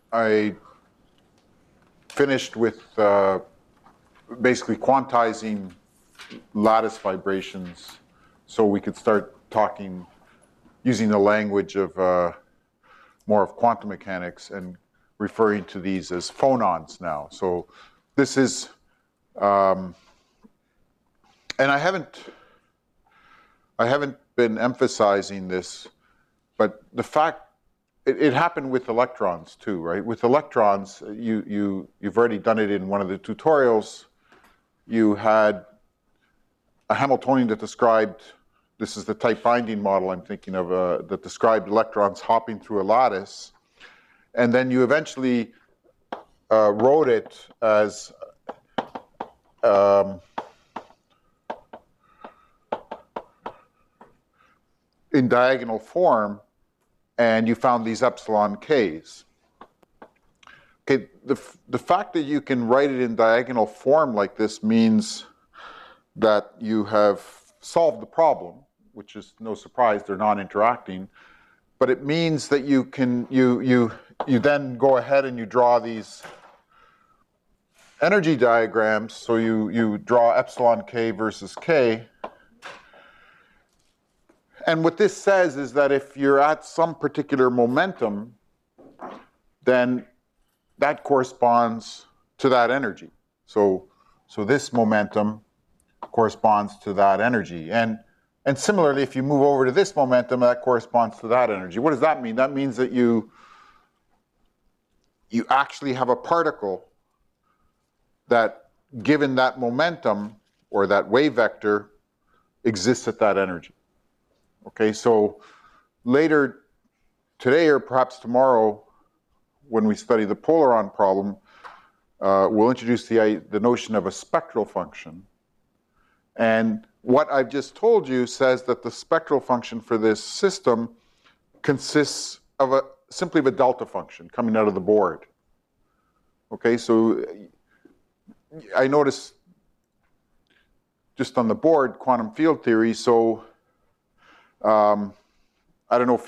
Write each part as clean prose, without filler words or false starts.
I finished with basically quantizing lattice vibrations so we could start talking using the language of more of quantum mechanics and referring to these as phonons now. So this is, and I haven't been emphasizing this, but the fact, it happened with electrons too, right? With electrons, you've already done it in one of the tutorials. You had a Hamiltonian that described, this is the tight binding model I'm thinking of, that described electrons hopping through a lattice. And then you eventually wrote it as in diagonal form, and you found these epsilon k's. Okay, the fact that you can write it in diagonal form like this means that you have solved the problem, which is no surprise, they're non-interacting, but it means that you can, you then go ahead and you draw these energy diagrams, so you draw epsilon k versus k. And what this says is that if you're at some particular momentum, then that corresponds to that energy. So this momentum corresponds to that energy. And similarly, if you move over to this momentum, that corresponds to that energy. What does that mean? That means that you actually have a particle that, given that momentum or that wave vector, exists at that energy. Okay, so later today or perhaps tomorrow, when we study the polaron problem, we'll introduce the notion of a spectral function. And what I've just told you says that the spectral function for this system consists of simply of a delta function coming out of the board. Okay, so I noticed just on the board, quantum field theory, so I don't know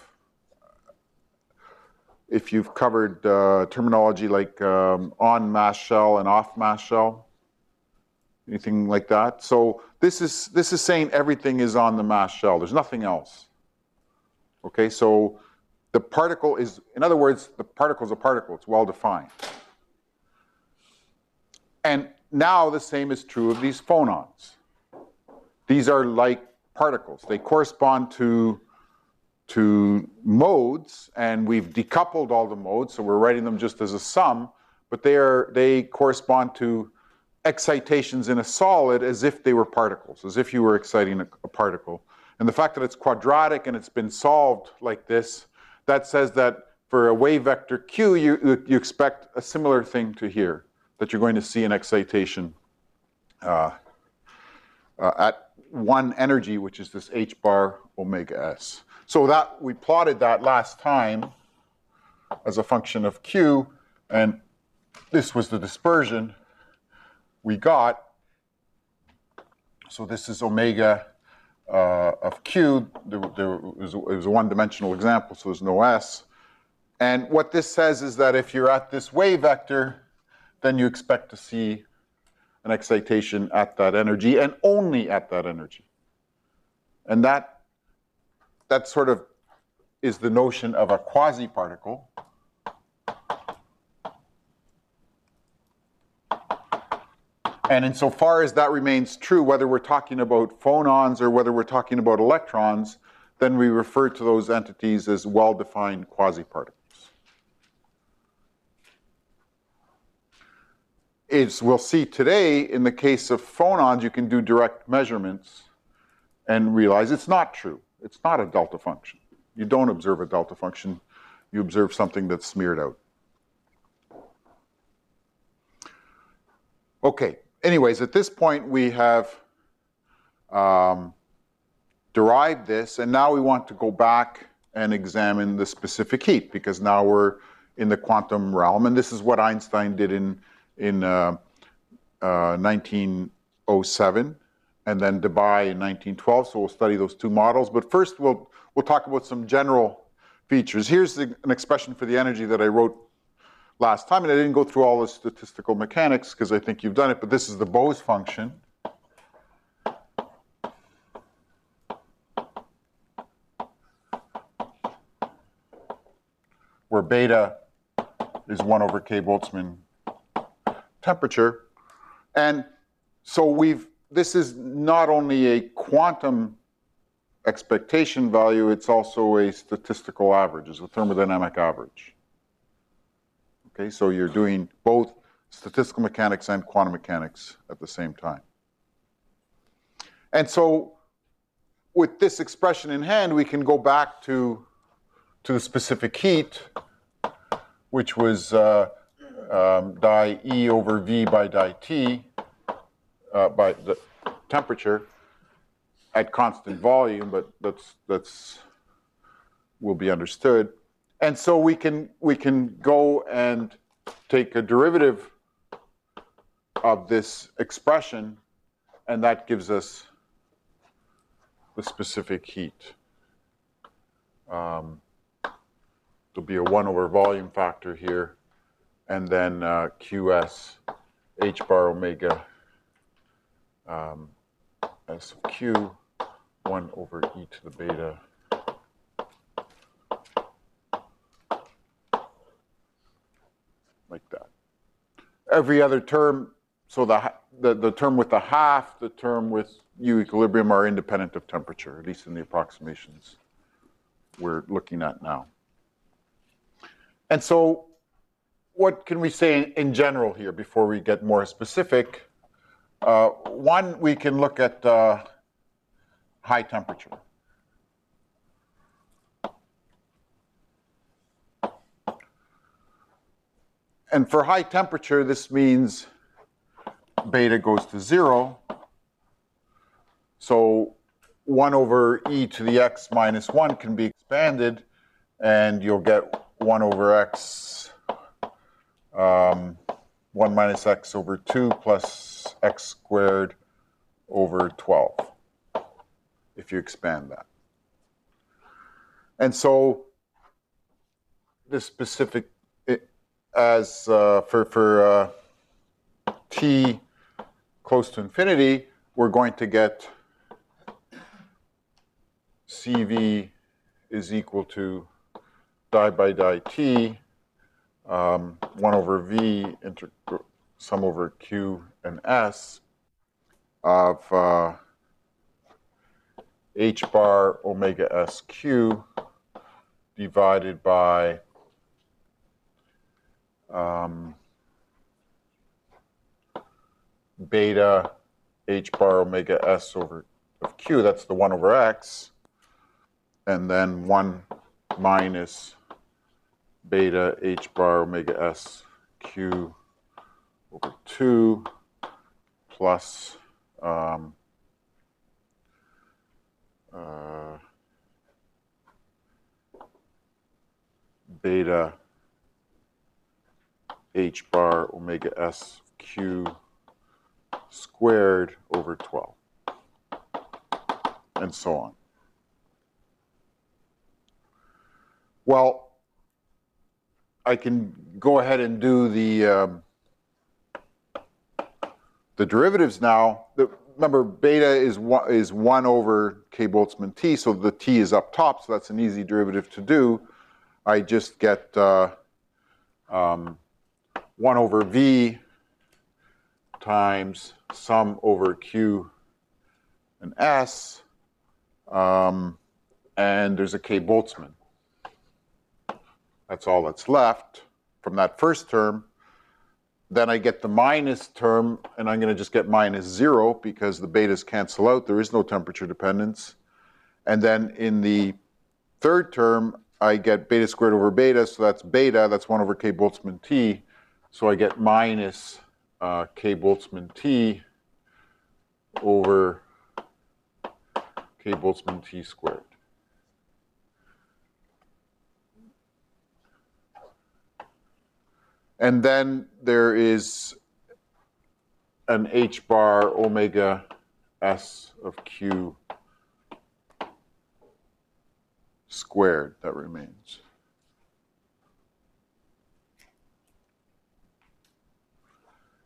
if you've covered terminology like on mass shell and off mass shell, anything like that. So this is saying everything is on the mass shell. There's nothing else. Okay, so the particle is, in other words, the particle is a particle. It's well defined. And now the same is true of these phonons. These are like particles. They correspond to modes, and we've decoupled all the modes, so we're writing them just as a sum, but they correspond to excitations in a solid as if they were particles, as if you were exciting a particle. And the fact that it's quadratic and it's been solved like this, that says that for a wave vector q, you expect a similar thing to here, that you're going to see an excitation at one energy, which is this h bar omega s. So that we plotted that last time as a function of q, and this was the dispersion we got. So this is omega of q. It was a one-dimensional example, so there's no s. And what this says is that if you're at this wave vector, then you expect to see an excitation at that energy and only at that energy. And that sort of is the notion of a quasi-particle. And insofar as that remains true, whether we're talking about phonons or whether we're talking about electrons, then we refer to those entities as well-defined quasi-particles. As we'll see today, in the case of phonons, you can do direct measurements and realize it's not true. It's not a delta function. You don't observe a delta function. You observe something that's smeared out. Okay, anyways, at this point we have derived this, and now we want to go back and examine the specific heat, because now we're in the quantum realm, and this is what Einstein did in 1907, and then Debye in 1912. So we'll study those two models. But first, we'll talk about some general features. Here's an expression for the energy that I wrote last time, and I didn't go through all the statistical mechanics because I think you've done it, but this is the Bose function. Where beta is 1 over K Boltzmann temperature. And so this is not only a quantum expectation value, it's also a statistical average, it's a thermodynamic average. Okay, so you're doing both statistical mechanics and quantum mechanics at the same time. And so with this expression in hand, we can go back to the specific heat, which was di E over V by di T, by the temperature at constant volume, but that's will be understood. And so we can go and take a derivative of this expression, and that gives us the specific heat. There'll be a 1 over volume factor here, and then QS H bar omega S of Q 1 over e to the beta like that. Every other term, so the term with the half, the term with U equilibrium are independent of temperature, at least in the approximations we're looking at now. And so what can we say in general here before we get more specific? One, we can look at high temperature. And for high temperature, this means beta goes to 0. So 1 over e to the x minus 1 can be expanded, and you'll get 1 over x, 1 minus x over 2 plus x squared over 12, if you expand that. And so the specific, as for t close to infinity, we're going to get CV is equal to di by di t, 1 over v sum over q and s of h bar omega sq divided by beta h bar omega s over of q, that's the 1 over x, and then 1 minus beta h bar omega s q over 2 plus beta h bar omega s q squared over 12, and so on. Well, I can go ahead and do the derivatives now. Remember, beta is 1 over K Boltzmann T, so the T is up top, so that's an easy derivative to do. I just get 1 over V times sum over Q and S, and there's a K Boltzmann. That's all that's left from that first term. Then I get the minus term, and I'm going to just get minus 0 because the betas cancel out. There is no temperature dependence. And then in the third term, I get beta squared over beta, so that's beta. That's 1 over K Boltzmann T. So I get minus K Boltzmann T over K Boltzmann T squared. And then there is an h bar omega s of q squared that remains.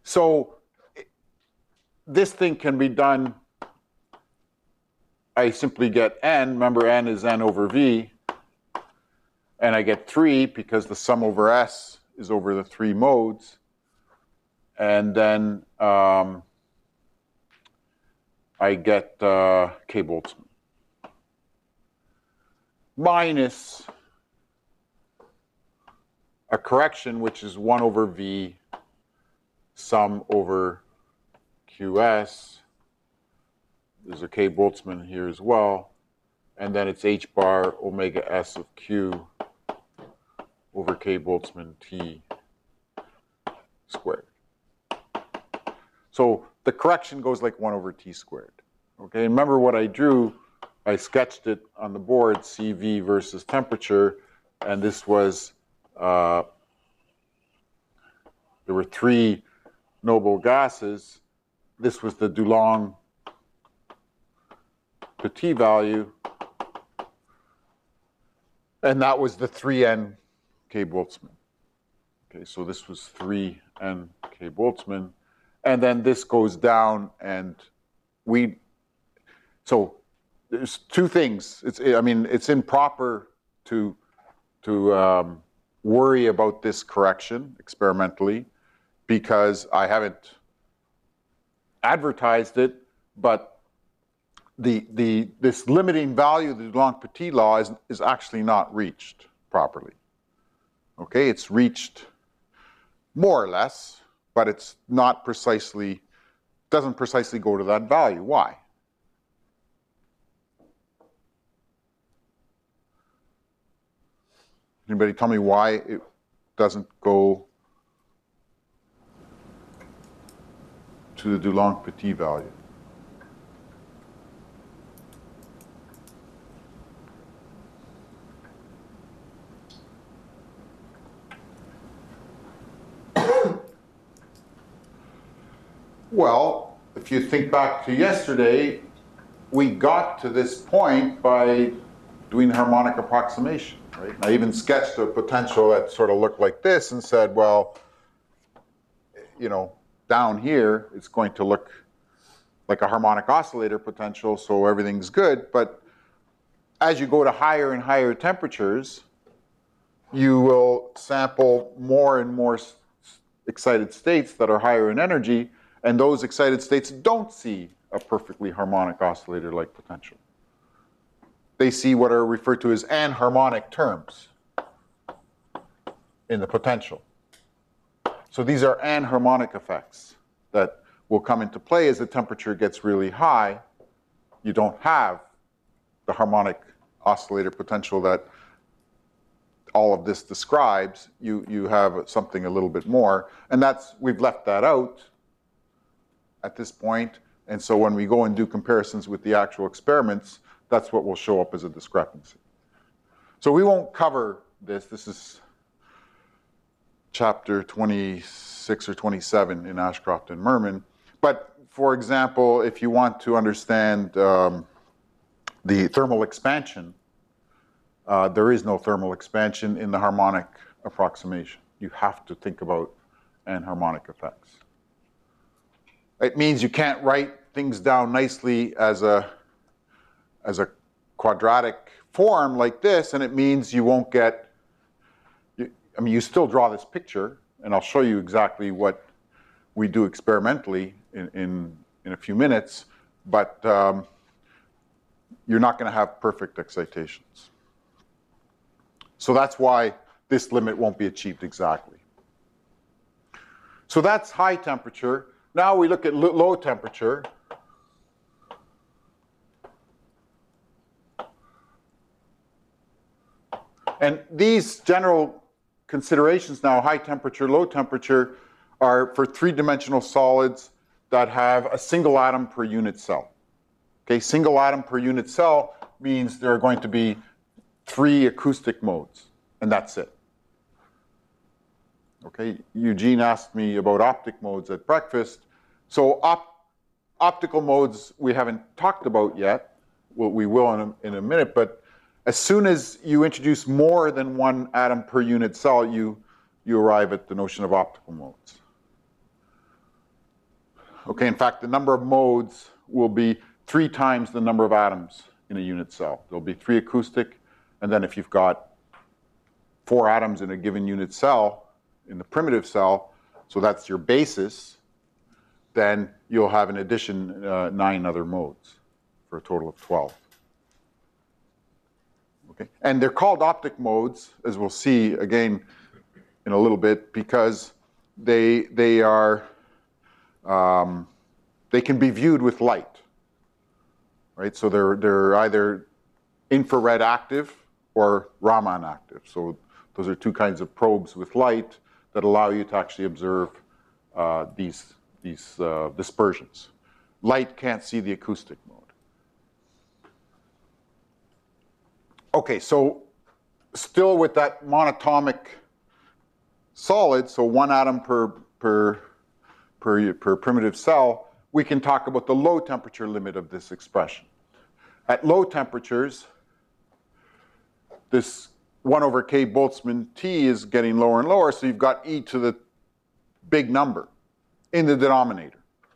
So this thing can be done. I simply get n. Remember, n is n over v. And I get 3 because the sum over S is over the 3 modes. And then I get K Boltzmann. Minus a correction, which is 1 over V sum over QS. There's a K Boltzmann here as well. And then it's H bar omega S of Q over K Boltzmann T squared. So the correction goes like 1 over T squared. Okay, remember what I drew? I sketched it on the board, CV versus temperature, and this was, there were 3 noble gases. This was the Dulong Petit value, and that was the 3n K Boltzmann. Okay, so this was 3n K Boltzmann, and then this goes down, and so there's 2 things. It's improper to worry about this correction experimentally because I haven't advertised it, but this limiting value, the Dulong-Petit law, is actually not reached properly. Okay, it's reached more or less, but it's not precisely, doesn't precisely go to that value. Why? Anybody tell me why it doesn't go to the Dulong-Petit value? Well, if you think back to yesterday, we got to this point by doing harmonic approximation, right? I even sketched a potential that sort of looked like this and said, well, down here, it's going to look like a harmonic oscillator potential, so everything's good. But as you go to higher and higher temperatures, you will sample more and more excited states that are higher in energy, and those excited states don't see a perfectly harmonic oscillator-like potential. They see what are referred to as anharmonic terms in the potential. So these are anharmonic effects that will come into play as the temperature gets really high. You don't have the harmonic oscillator potential that all of this describes. You have something a little bit more, and we've left that out at this point. And so when we go and do comparisons with the actual experiments, that's what will show up as a discrepancy. So we won't cover this. This is chapter 26 or 27 in Ashcroft and Mermin. But for example, if you want to understand the thermal expansion, there is no thermal expansion in the harmonic approximation. You have to think about anharmonic effects. It means you can't write things down nicely as a quadratic form like this, and it means you won't get, you still draw this picture, and I'll show you exactly what we do experimentally in a few minutes, but you're not going to have perfect excitations. So that's why this limit won't be achieved exactly. So that's high temperature. Now we look at low temperature. And these general considerations now, high temperature, low temperature, are for 3-dimensional solids that have a single atom per unit cell. Okay, single atom per unit cell means there are going to be 3 acoustic modes, and that's it. Okay, Eugene asked me about optic modes at breakfast. So optical modes we haven't talked about yet. Well, we will in a minute, but as soon as you introduce more than 1 atom per unit cell, you arrive at the notion of optical modes. Okay, in fact, the number of modes will be 3 times the number of atoms in a unit cell. There'll be 3 acoustic, and then if you've got 4 atoms in a given unit cell, in the primitive cell, so that's your basis, then you'll have in addition 9 other modes for a total of 12. Okay, and they're called optic modes, as we'll see again in a little bit, because they can be viewed with light, right? So they're either infrared active or Raman active. So those are 2 kinds of probes with light that allow you to actually observe these dispersions. Light can't see the acoustic mode. Okay, so still with that monatomic solid, so 1 atom per primitive cell, we can talk about the low temperature limit of this expression. At low temperatures, this 1 over k Boltzmann T is getting lower and lower, so you've got e to the big number in the denominator.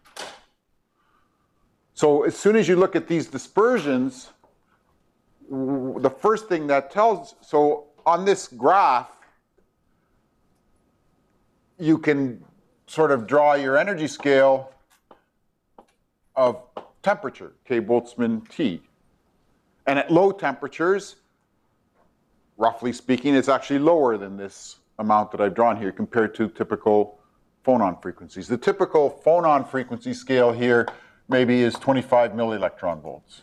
So as soon as you look at these dispersions, the first thing that tells, so on this graph, you can sort of draw your energy scale of temperature, K Boltzmann T. And at low temperatures, roughly speaking, it's actually lower than this amount that I've drawn here compared to typical phonon frequencies. The typical phonon frequency scale here maybe is 25 millielectron volts.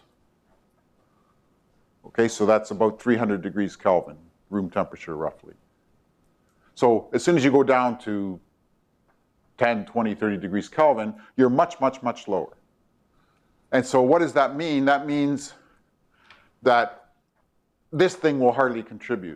Okay, so that's about 300 degrees Kelvin, room temperature roughly. So as soon as you go down to 10, 20, 30 degrees Kelvin, you're much, much, much lower. And so what does that mean? That means that this thing will hardly contribute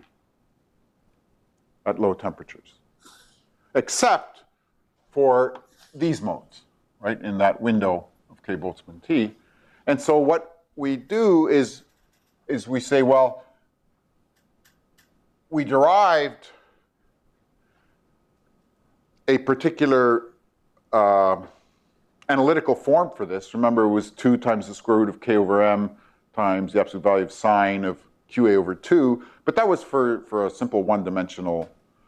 at low temperatures, except for these modes, right, in that window of K Boltzmann T. And so what we do is we say, well, we derived a particular analytical form for this. Remember, it was 2 times the square root of k over m times the absolute value of sine of qa over 2. But that was for a simple one-dimensional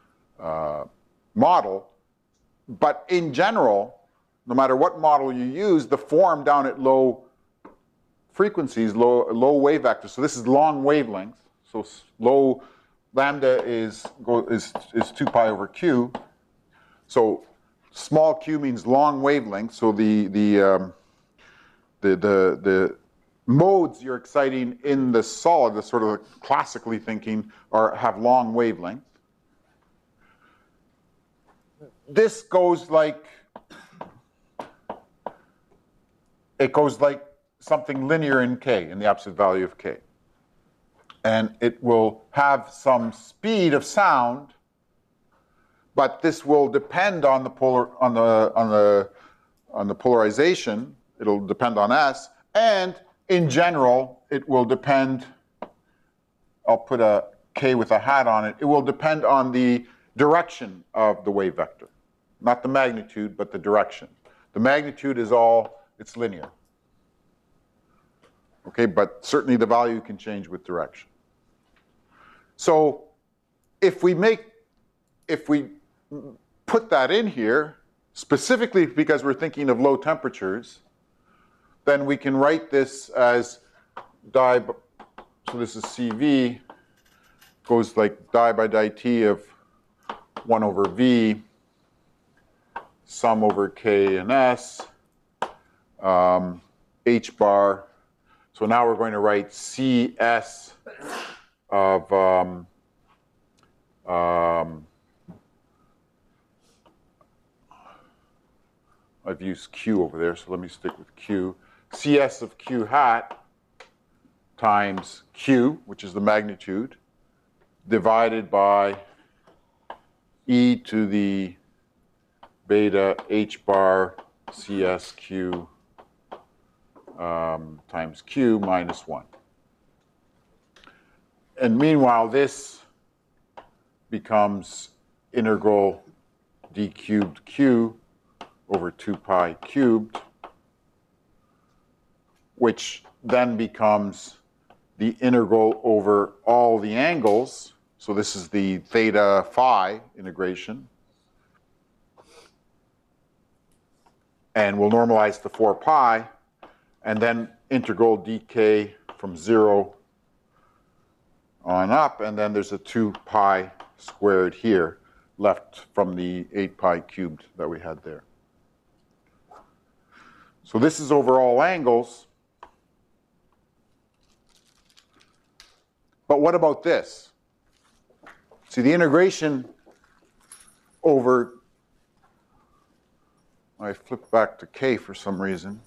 model. But in general, no matter what model you use, the form down at low frequencies, low wave vectors. So this is long wavelength. So low lambda is 2 pi over q. So small q means long wavelength. So the modes you're exciting in the solid, the sort of classically thinking, have long wavelength. This goes like something linear in k, in the absolute value of k. And it will have some speed of sound, but this will depend on the polarization. It'll depend on S, and in general, it will depend. I'll put a k with a hat on it. It will depend on the direction of the wave vector, not the magnitude, but the direction. The magnitude is it's linear. Okay, but certainly the value can change with direction. So if we put that in here, specifically because we're thinking of low temperatures, then we can write this as so this is CV, goes like di by dt of 1 over V, sum over K and S, H bar. So now we're going to write CS of I've used Q over there, so let me stick with Q. CS of Q hat times Q, which is the magnitude, divided by e to the beta H bar CS Q times Q minus 1. And meanwhile, this becomes integral d cubed Q over 2 pi cubed, which then becomes the integral over all the angles. So this is the theta phi integration. And we'll normalize to 4 pi, and then integral dk from 0 on up, and then there's a 2 pi squared here left from the 8 pi cubed that we had there. So this is over all angles. But what about this? See, the integration over, I flipped back to k for some reason.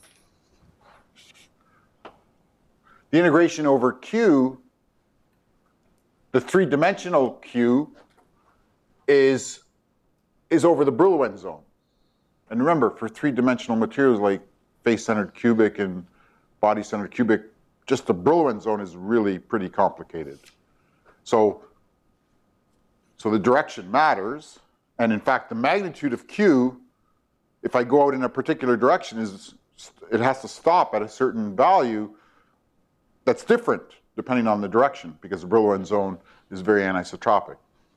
The integration over q, the three-dimensional q, is over the Brillouin zone. And remember, for three-dimensional materials like face-centered cubic and body-centered cubic, just the Brillouin zone is really pretty complicated. So the direction matters, and in fact, the magnitude of q, if I go out in a particular direction, it has to stop at a certain value that's different depending on the direction, because the Brillouin zone is very anisotropic.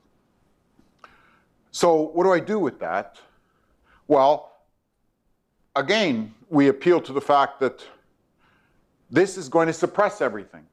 So what do I do with that? Well, again, we appeal to the fact that this is going to suppress everything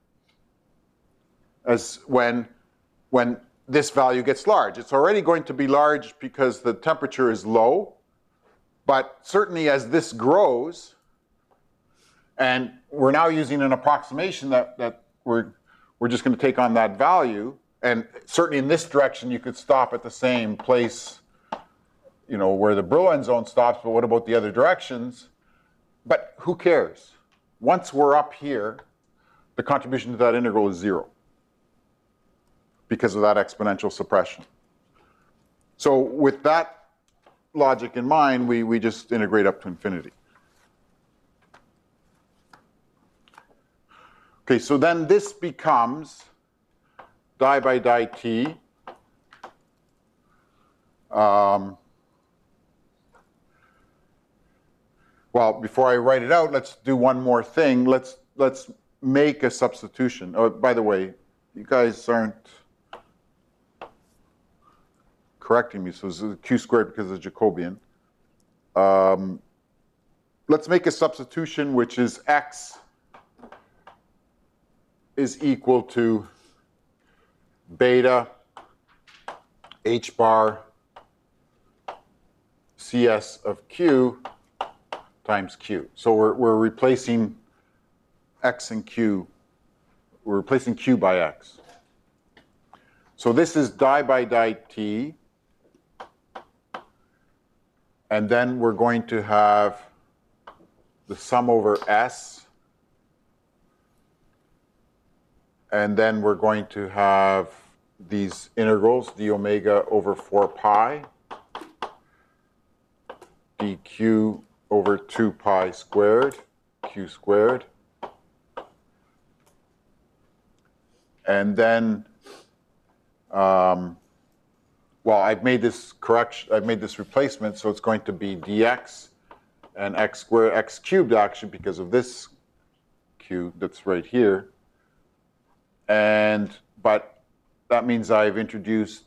as when this value gets large. It's already going to be large because the temperature is low, but certainly as this grows, and we're now using an approximation that we're just going to take on that value, and certainly in this direction you could stop at the same place, you know, where the Brillouin zone stops, but what about the other directions? But who cares? Once we're up here, the contribution to that integral is 0 because of that exponential suppression. So with that logic in mind, we just integrate up to infinity. Okay, so then this becomes di by dt. Well, before I write it out, let's do one more thing. Let's make a substitution. Oh, by the way, you guys aren't correcting me, so this is q squared because of Jacobian. Let's make a substitution which is x is equal to beta h bar cs of q times q. So we're replacing x and q. We're replacing q by x. So this is di by dt. And then we're going to have the sum over s. And then we're going to have these integrals, d omega over 4 pi, dq over 2 pi squared, q squared. And then, well, I've made this correction, I've made this replacement, so it's going to be dx and x squared, x cubed actually, because of this q that's right here. And, but that means I've introduced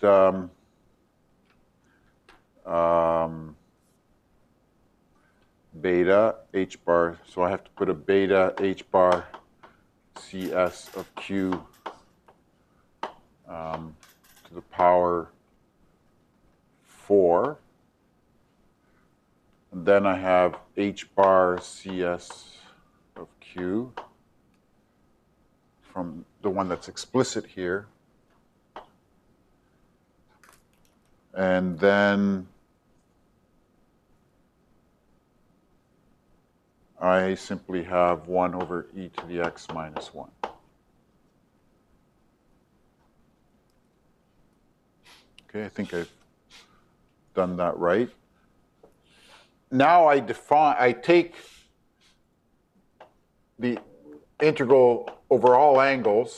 beta h bar, so I have to put a beta h bar cs of q to the power 4. And then I have h bar cs of q from the one that's explicit here. And then I simply have 1 over e to the x minus 1. Okay, I think I've done that right. Now I take the integral over all angles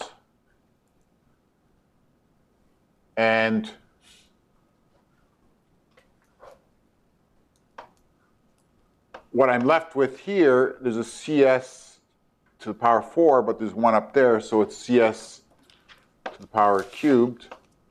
and what I'm left with here, there's a CS to the power 4, but there's one up there, so it's CS to the power cubed.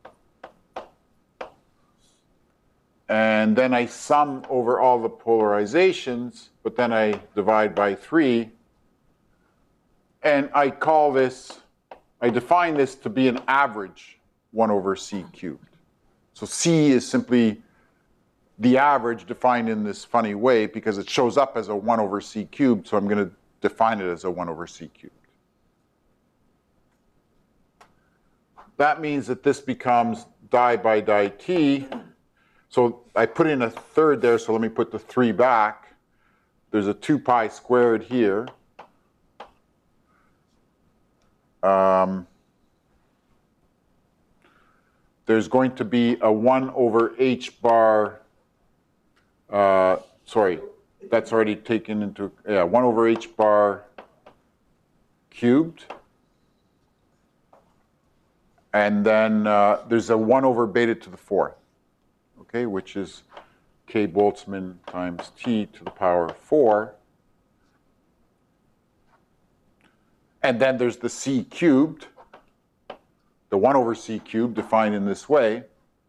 And then I sum over all the polarizations, but then I divide by 3. And I call this, I define this to be an average 1 over c cubed. So c is simply the average defined in this funny way because it shows up as a 1 over c cubed, so I'm going to define it as a 1 over c cubed. That means that this becomes di by dt. So I put in a third there, so let me put the 3 back. There's a 2 pi squared here. There's going to be a 1 over h bar, sorry, that's already taken into, 1 over h bar cubed. And then there's a 1 over beta to the 4th, okay, which is k Boltzmann times t to the power 4. And then there's the c cubed, the 1 over c cubed defined in this way.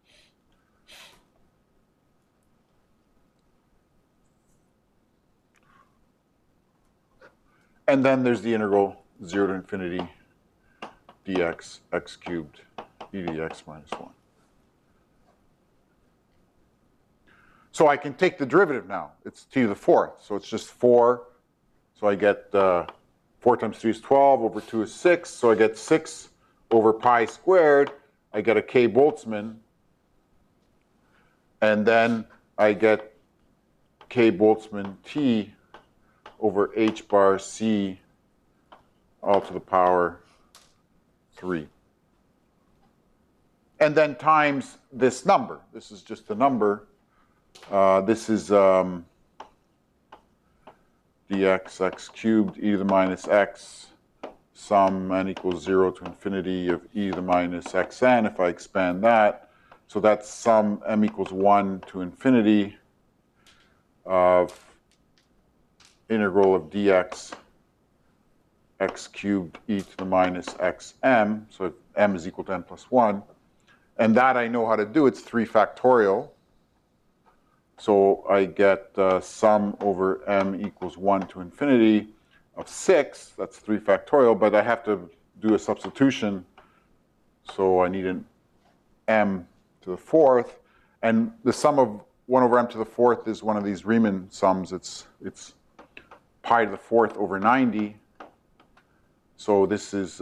And then there's the integral 0 to infinity dx x cubed e to the x minus 1. So I can take the derivative now. It's t to the 4th, so it's just 4. So I get 4 times 3 is 12, over 2 is 6, so I get 6 over pi squared. I get a k Boltzmann. And then I get k Boltzmann t over h bar c all to the power 3. And then times this number. This is just a number. This is dx x cubed e to the minus x sum n equals 0 to infinity of e to the minus xn if I expand that. So that's sum m equals 1 to infinity of integral of dx x cubed e to the minus xm. So m is equal to n plus 1. And that I know how to do. It's 3 factorial. So I get sum over m equals 1 to infinity of 6. That's 3 factorial, but I have to do a substitution. So I need an m to the 4th. And the sum of 1 over m to the 4th is one of these Riemann sums. It's pi to the 4th over 90. So this is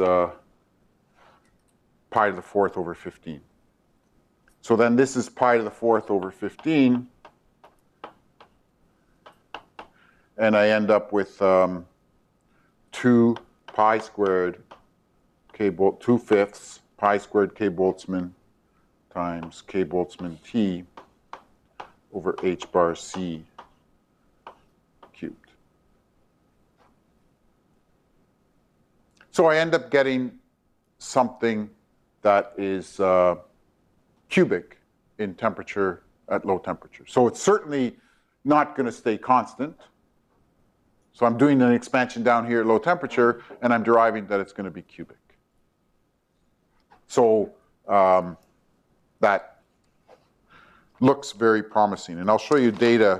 pi to the 4th over 15. So then this is pi to the 4th over 15. And I end up with 2 pi squared k 2/5 pi squared k Boltzmann times k Boltzmann t over h bar c cubed. So I end up getting something that is cubic in temperature at low temperature. So it's certainly not going to stay constant. So I'm doing an expansion down here at low temperature, and I'm deriving that it's going to be cubic. So that looks very promising. And I'll show you data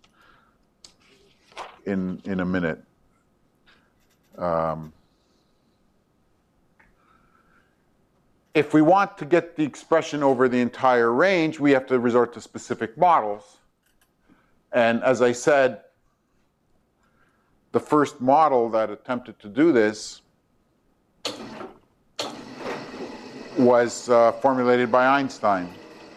in a minute. If we want to get the expression over the entire range, we have to resort to specific models. And as I said, the first model that attempted to do this was formulated by Einstein.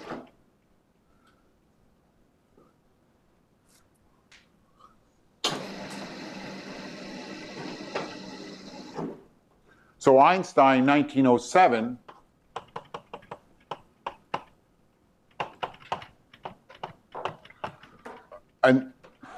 So Einstein, 1907, and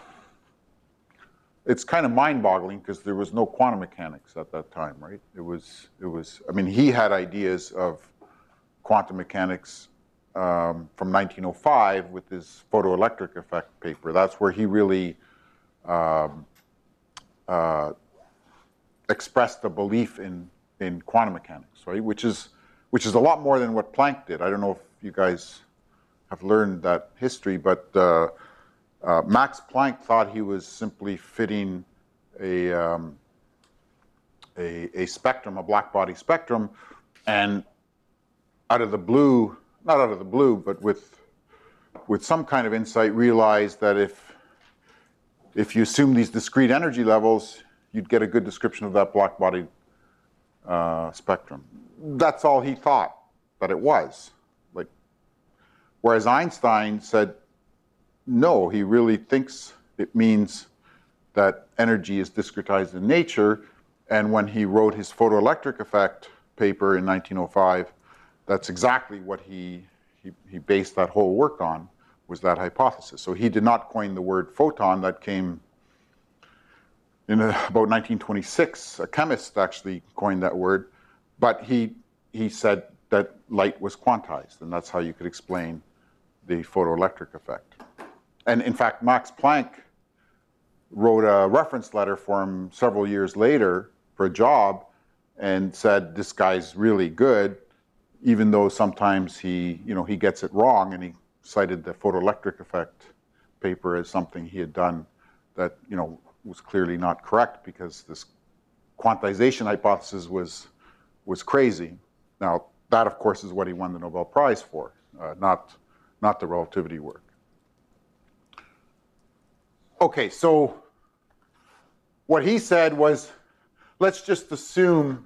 it's kind of mind-boggling because there was no quantum mechanics at that time, right? It was. I mean, he had ideas of quantum mechanics from 1905 with his photoelectric effect paper. That's where he really expressed a belief in quantum mechanics, right? Which is a lot more than what Planck did. I don't know if you guys have learned that history, but Max Planck thought he was simply fitting a spectrum, a black body spectrum, and out of the blue, not out of the blue, but with some kind of insight, realized that if you assume these discrete energy levels, you'd get a good description of that black body spectrum. That's all he thought that it was. Like, whereas Einstein said, no, he really thinks it means that energy is discretized in nature. And when he wrote his photoelectric effect paper in 1905, that's exactly what he based that whole work on, was that hypothesis. So he did not coin the word photon. That came in about 1926. A chemist actually coined that word, but he said that light was quantized, and that's how you could explain the photoelectric effect. And in fact, Max Planck wrote a reference letter for him several years later for a job and said, this guy's really good, even though sometimes he gets it wrong, and he cited the photoelectric effect paper as something he had done that, was clearly not correct, because this quantization hypothesis was crazy. Now, that, of course, is what he won the Nobel Prize for, not the relativity work. Okay, so what he said was, let's just assume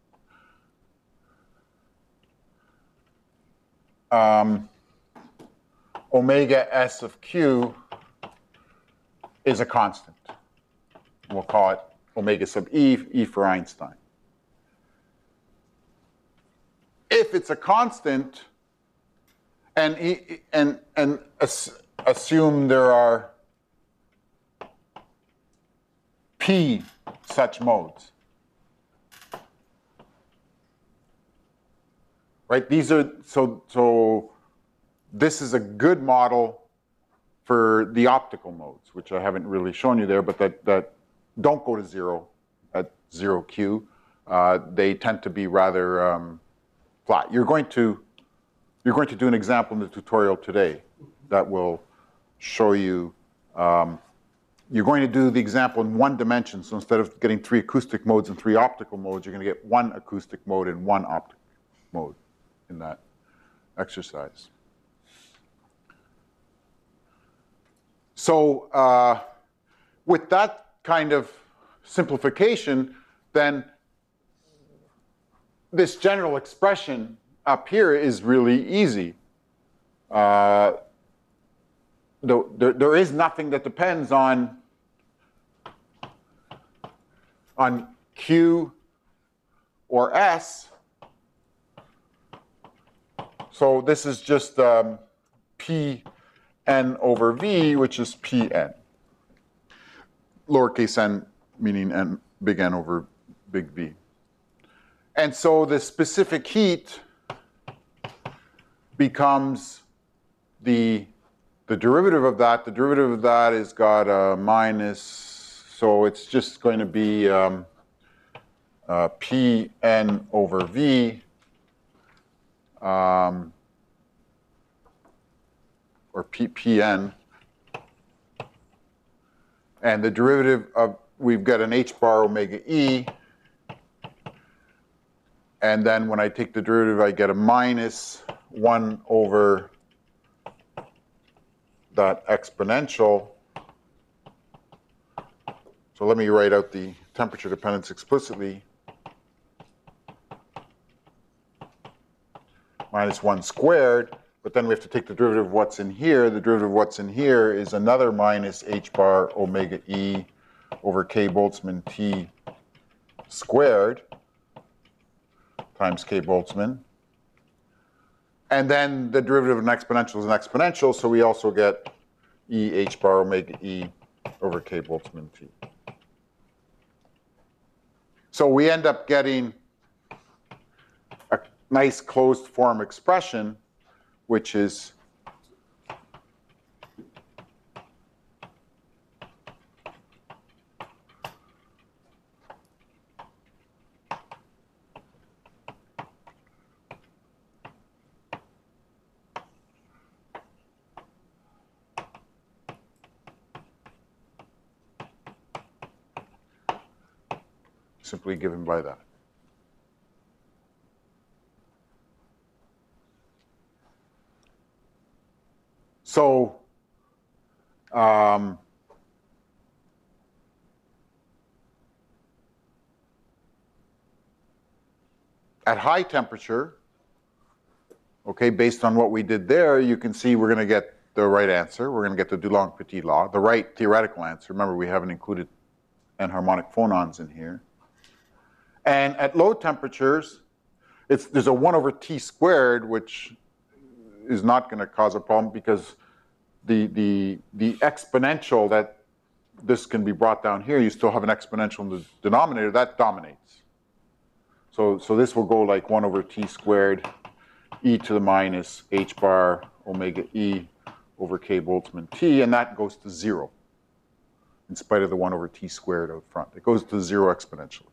omega s of q is a constant. We'll call it omega sub e for Einstein. If it's a constant, and assume there are p such modes, right? These are so this is a good model for the optical modes, which I haven't really shown you there, but that don't go to zero at 0q. They tend to be rather flat. You're going to do an example in the tutorial today that will show you. You're going to do the example in one dimension. So instead of getting 3 acoustic modes and 3 optical modes, you're going to get 1 acoustic mode and 1 optic mode in that exercise. So with that kind of simplification, then this general expression up here is really easy. There is nothing that depends on Q or S. So this is just Pn over V, which is Pn. Lowercase n meaning n, big N over big V. And so the specific heat becomes the derivative of that. The derivative of that is got a minus, so it's just going to be Pn over V, or Pn. And the derivative of, we've got an h bar omega e. And then when I take the derivative, I get a minus 1 over that exponential. So let me write out the temperature dependence explicitly. Minus 1 squared. But then we have to take the derivative of what's in here. The derivative of what's in here is another minus h bar omega e over k Boltzmann T squared times k Boltzmann. And then the derivative of an exponential is an exponential, so we also get e h bar omega e over k Boltzmann T. So we end up getting a nice closed form expression, which is simply given by that. So at high temperature, okay, based on what we did there, you can see we're going to get the right answer. We're going to get the Dulong-Petit law, the right theoretical answer. Remember, we haven't included enharmonic phonons in here. And at low temperatures, there's a 1 over t squared, which is not going to cause a problem because the exponential that this can be brought down here, you still have an exponential in the denominator, that dominates. So this will go like 1 over t squared e to the minus h bar omega e over k Boltzmann t, and that goes to 0 in spite of the 1 over t squared out front. It goes to 0 exponentially.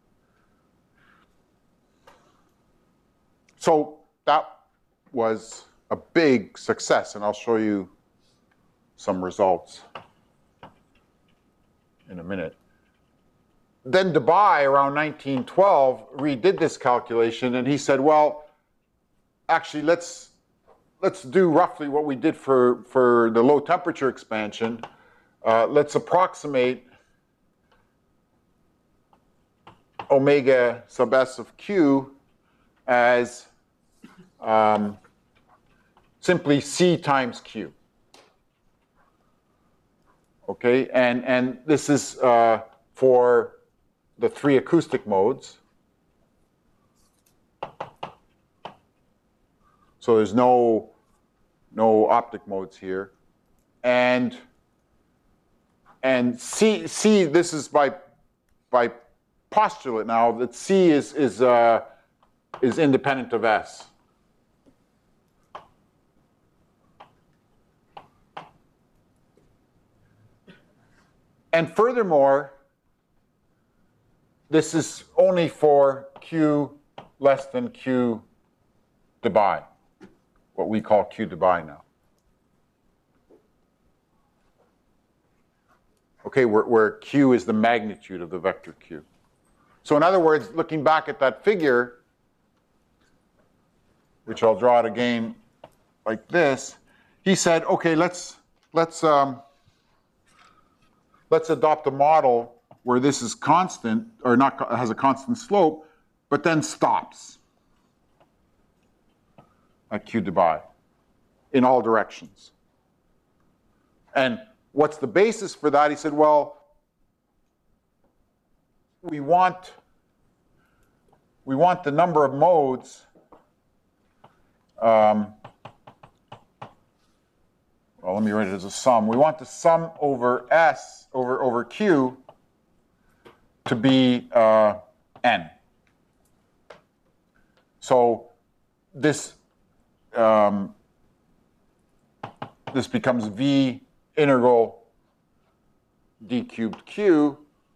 So that was a big success, and I'll show you some results in a minute. Then Debye, around 1912, redid this calculation, and he said, well, actually, let's do roughly what we did for the low temperature expansion. Let's approximate omega sub s of q as simply c times q. Okay, and this is for the 3 acoustic modes. So there's no optic modes here, and C this is by postulate now that C is independent of S. And furthermore, this is only for Q less than Q Debye, what we call Q Debye now. Okay, where Q is the magnitude of the vector Q. So in other words, looking back at that figure, which I'll draw it again like this, he said, okay, let's adopt a model where this is constant, or not has a constant slope, but then stops at Q Debye in all directions. And what's the basis for that? He said, well, we want the number of modes well, let me write it as a sum. We want the sum over S, over Q, to be N. So this becomes V integral d cubed Q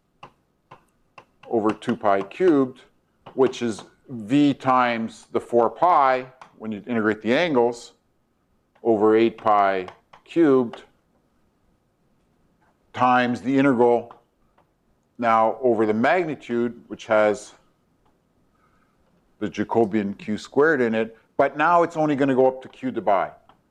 over 2 pi cubed, which is V times the 4 pi, when you integrate the angles, over 8 pi cubed times the integral now over the magnitude, which has the Jacobian Q squared in it, but now it's only going to go up to Q Debye.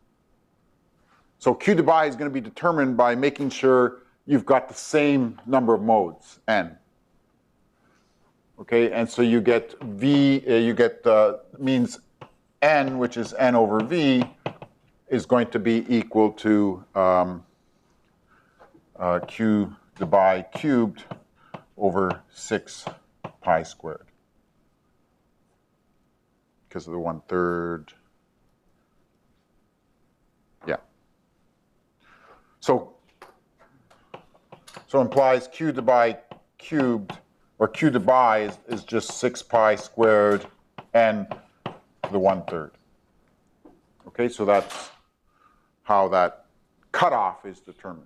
So Q Debye is going to be determined by making sure you've got the same number of modes, N. Okay, and so you get V, means N, which is N over V, is going to be equal to Q Debye cubed over 6 pi squared, because of the 1/3. Yeah. So implies Q Debye cubed, or Q Debye is just 6 pi squared N to the 1/3. Okay, so that's how that cutoff is determined.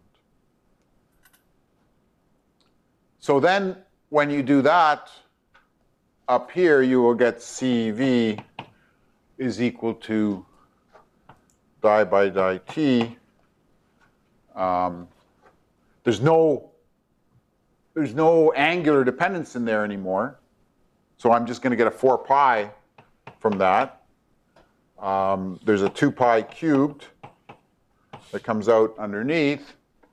So then when you do that, up here you will get CV is equal to di by di t. There's no there's no angular dependence in there anymore. So I'm just going to get a 4 pi from that. There's a 2 pi cubed that comes out underneath.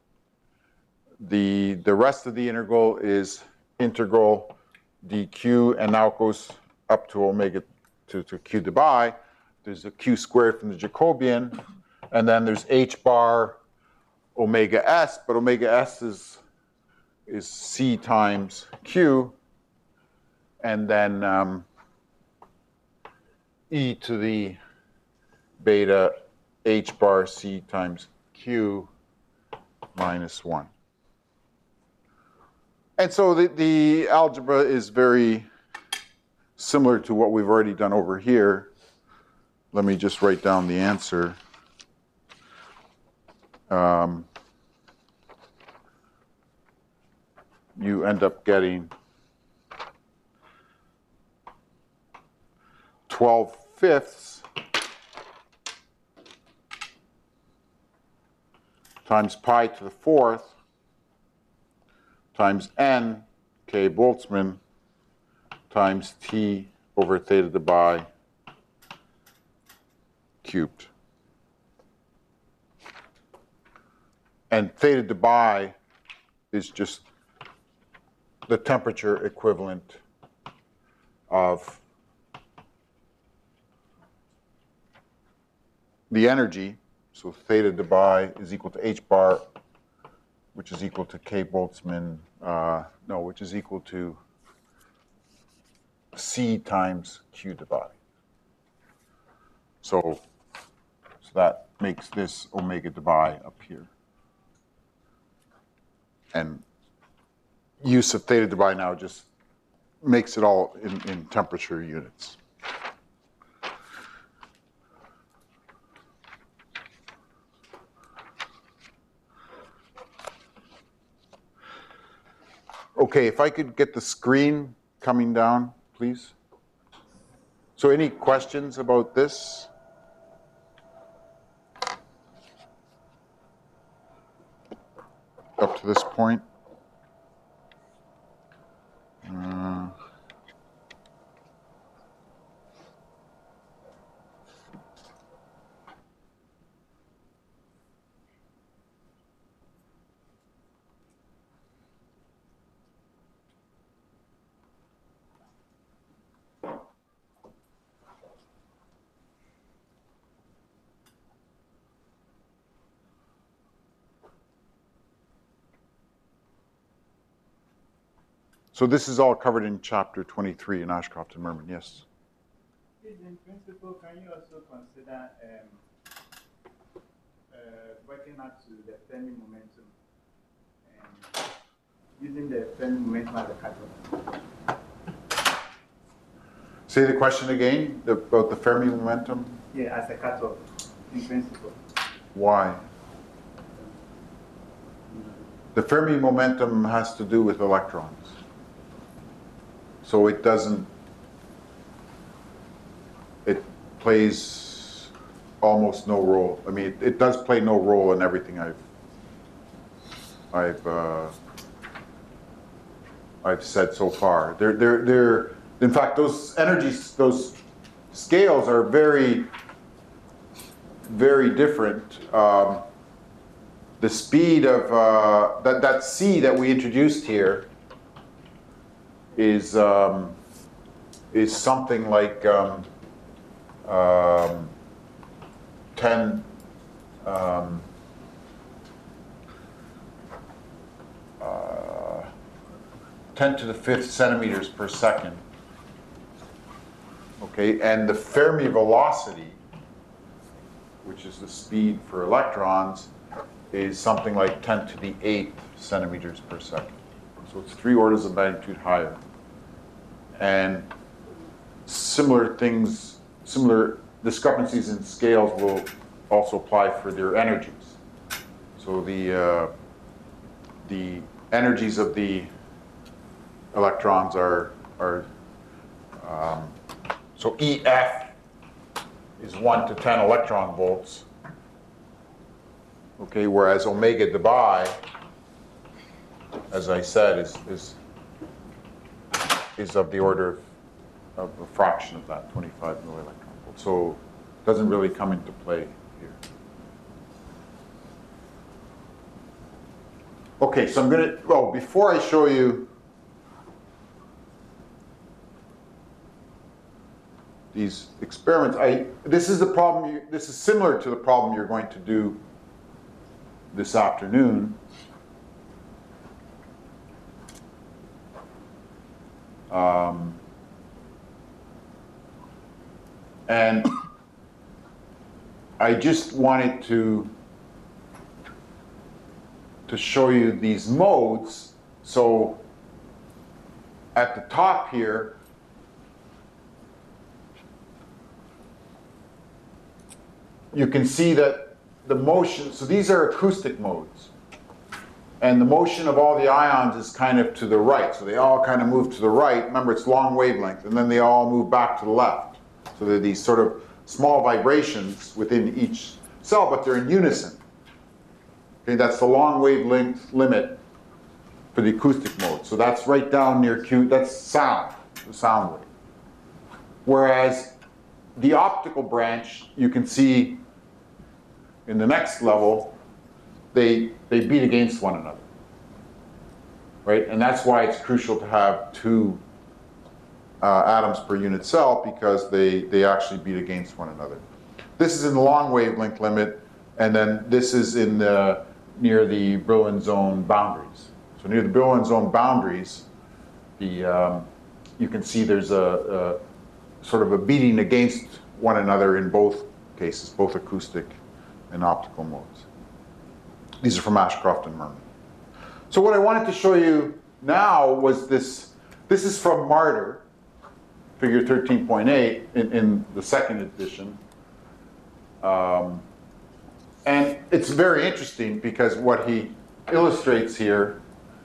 The rest of the integral is integral dq, and now it goes up to omega to q Debye. There's a q squared from the Jacobian, and then there's h bar omega s, but omega s is c times q, and then e to the beta h bar c times q minus 1. And so the algebra is very similar to what we've already done over here. Let me just write down the answer. You end up getting 12/5 times pi to the 4th times n k Boltzmann times t over theta Debye cubed. And theta Debye is just the temperature equivalent of the energy. So theta Debye is equal to h bar, which is equal to k Boltzmann, which is equal to c times q Debye. So that makes this omega Debye up here. And use of theta Debye now just makes it all in temperature units. Okay, if I could get the screen coming down, please. So any questions about this? Up to this point? So this is all covered in chapter 23 in Ashcroft and Mermin, yes? In principle, can you also consider working up to the Fermi momentum and using the Fermi momentum as a cutoff? Say the question again about the Fermi momentum? Yeah, as a cutoff, in principle. Why? The Fermi momentum has to do with electrons. So it plays almost no role. I mean, it does play no role in everything I've said so far. In fact, those energies, those scales are very, very different. The speed of that c that we introduced here is something like 10 to the 5th centimeters per second. Okay, and the Fermi velocity, which is the speed for electrons, is something like 10 to the 8th centimeters per second. So it's 3 orders of magnitude higher. And similar discrepancies in scales will also apply for their energies. So the energies of the electrons are so EF is 1 to 10 electron volts. Okay, whereas omega Debye as I said, is of the order of a fraction of that, 25 millielectron volt. So it doesn't really come into play here. Okay, so I'm going to, well, before I show you these experiments, this is the problem, this is similar to the problem you're going to do this afternoon. And I just wanted to show you these modes. So at the top here, you can see that the motion, so these are acoustic modes. And the motion of all the ions is kind of to the right. So they all kind of move to the right. Remember, it's long wavelength. And then they all move back to the left. So they're these sort of small vibrations within each cell, but they're in unison. Okay, that's the long wavelength limit for the acoustic mode. So that's right down near Q. That's sound, the sound wave. Whereas the optical branch, you can see in the next level, they beat against one another, right? And that's why it's crucial to have two atoms per unit cell, because they actually beat against one another. This is in the long wavelength limit, and then this is in the near the Brillouin zone boundaries. So near the Brillouin zone boundaries, you can see there's a sort of a beating against one another in both cases, both acoustic and optical modes. These are from Ashcroft and Mermin. So what I wanted to show you now was this. This is from Marder, figure 13.8 in the second edition. And it's very interesting because what he illustrates here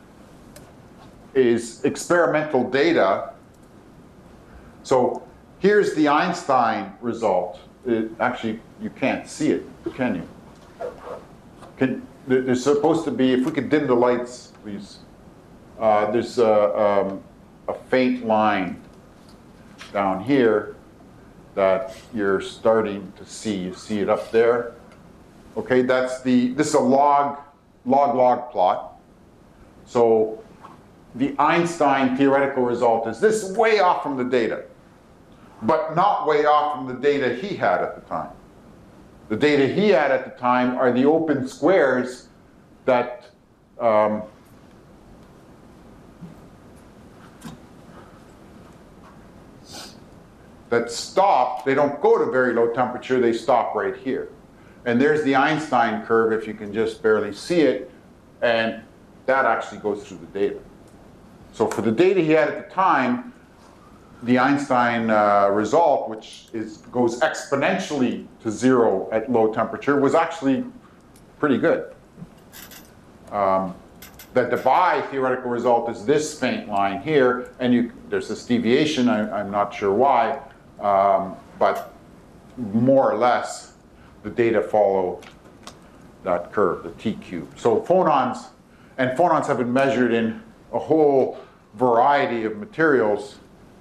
is experimental data. So here's the Einstein result. Actually, you can't see it, can you? There's supposed to be, if we could dim the lights, please. There's a faint line down here that you're starting to see. You see it up there. Okay, this is a log plot. So the Einstein theoretical result is this, way off from the data, but not way off from the data he had at the time. The data he had at the time are the open squares that that stop. They don't go to very low temperature, they stop right here. And there's the Einstein curve, if you can just barely see it, and that actually goes through the data. So for the data he had at the time, the Einstein result, which goes exponentially to 0 at low temperature, was actually pretty good. The Debye theoretical result is this faint line here, and there's this deviation, I'm not sure why, but more or less, the data follow that curve, the T cube. So phonons have been measured in a whole variety of materials,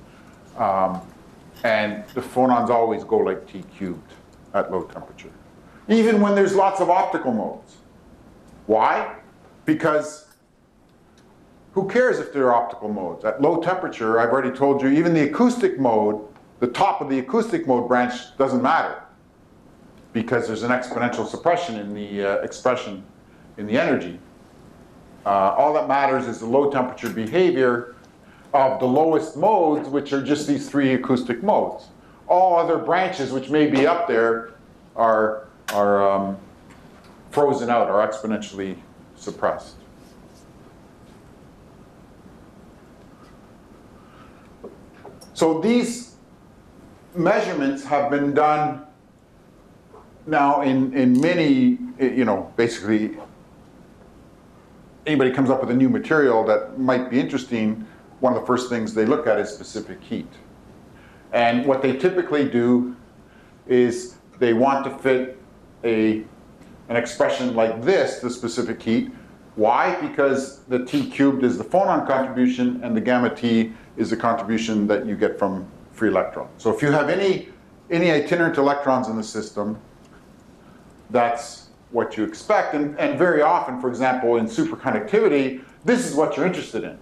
and the phonons always go like T cubed at low temperature, even when there's lots of optical modes. Why? Because who cares if there are optical modes? At low temperature, I've already told you, even the acoustic mode, the top of the acoustic mode branch doesn't matter, because there's an exponential suppression in the expression in the energy. All that matters is the low temperature behavior of the lowest modes, which are just these three acoustic modes. All other branches which may be up there are frozen out, are exponentially suppressed. So these measurements have been done now in many, basically anybody comes up with a new material that might be interesting, one of the first things they look at is specific heat. And what they typically do is they want to fit an expression like this, the specific heat, Why? Because the T cubed is the phonon contribution and the gamma T is the contribution that you get from free electron. So if you have any itinerant electrons in the system, that's what you expect. And very often, for example, in superconductivity, this is what you're interested in.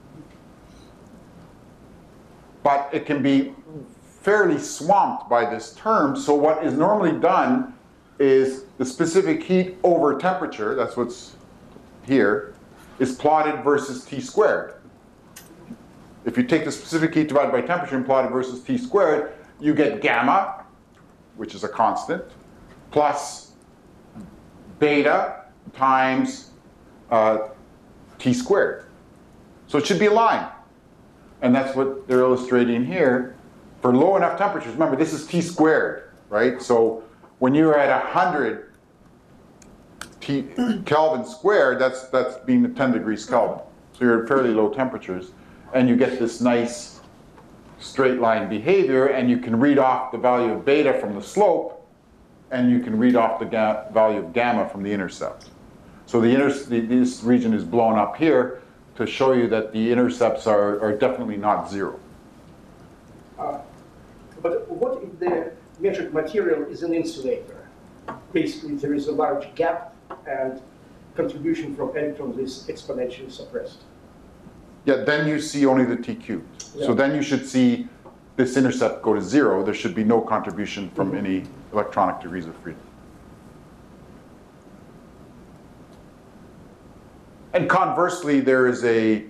But it can be fairly swamped by this term. So what is normally done is the specific heat over temperature, that's what's here, is plotted versus T squared. If you take the specific heat divided by temperature and plot it versus T squared, you get gamma, which is a constant, plus beta times T squared. So it should be a line. And that's what they're illustrating here. For low enough temperatures, remember this is T squared, right? So when you're at 100 Kelvin squared, that's being 10 degrees Kelvin. So you're at fairly low temperatures, and you get this nice straight line behavior, and you can read off the value of beta from the slope, and you can read off the value of gamma from the intercept. So this region is blown up here to show you that the intercepts are definitely not zero. But what if the measured material is an insulator? Basically, there is a large gap and contribution from electrons is exponentially suppressed. Yeah, then you see only the T cubed. Yeah. So then you should see this intercept go to zero. There should be no contribution from any electronic degrees of freedom. And conversely, there is a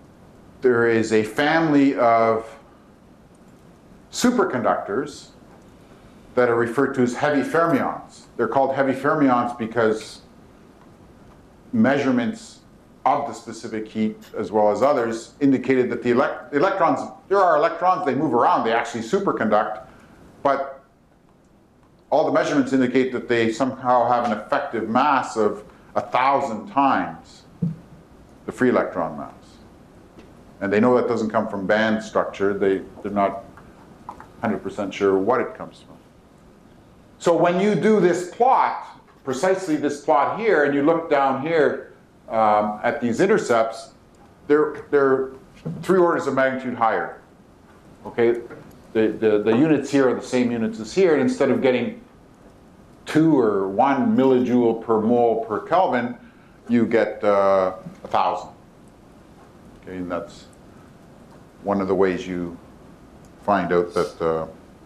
family of superconductors that are referred to as heavy fermions. They're called heavy fermions because measurements of the specific heat, as well as others, indicated that the electrons, there are electrons, they move around, they actually superconduct, but all the measurements indicate that they somehow have an effective mass of 1,000 times the free electron mass. And they know that doesn't come from band structure. They're not 100% sure what it comes from. So when you do this plot, precisely this plot here, and you look down here at these intercepts, they're 3 orders of magnitude higher. Okay, the units here are the same units as here, and instead of getting 2 or 1 millijoule per mole per Kelvin, you get 1,000. Okay, and that's one of the ways you find out that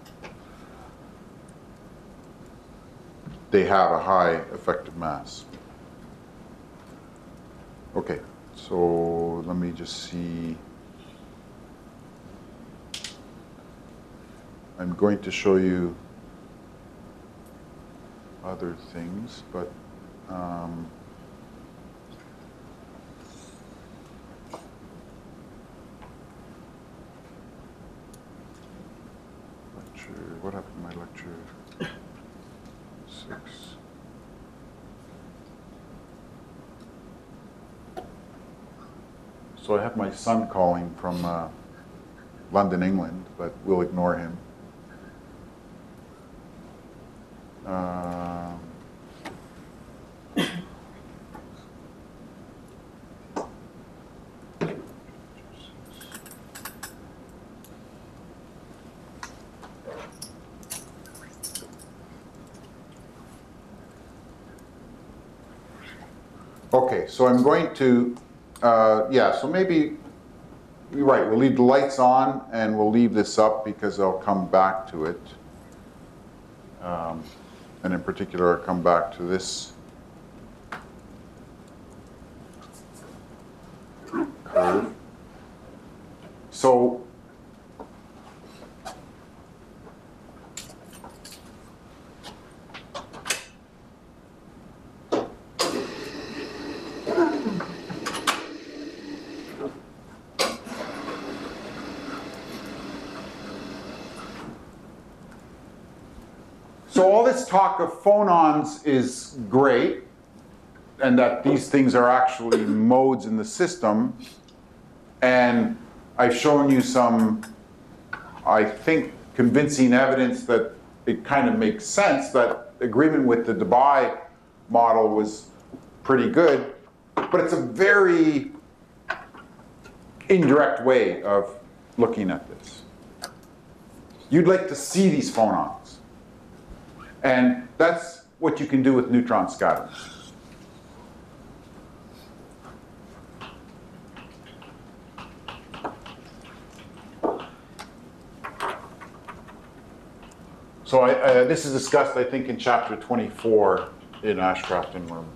they have a high effective mass. Okay, so let me just see. I'm going to show you other things, but what happened to my lecture 6? So I have my son calling from London, England, but we'll ignore him. Okay, so I'm going to, so maybe, you're right, we'll leave the lights on and we'll leave this up because I'll come back to it. And in particular, I'll come back to this curve. So, all this talk of phonons is great, and that these things are actually modes in the system. And I've shown you some, I think, convincing evidence that it kind of makes sense, that agreement with the Debye model was pretty good. But it's a very indirect way of looking at this. You'd like to see these phonons. And that's what you can do with neutron scattering. So this is discussed, I think, in chapter 24 in Ashcraft and Mermin.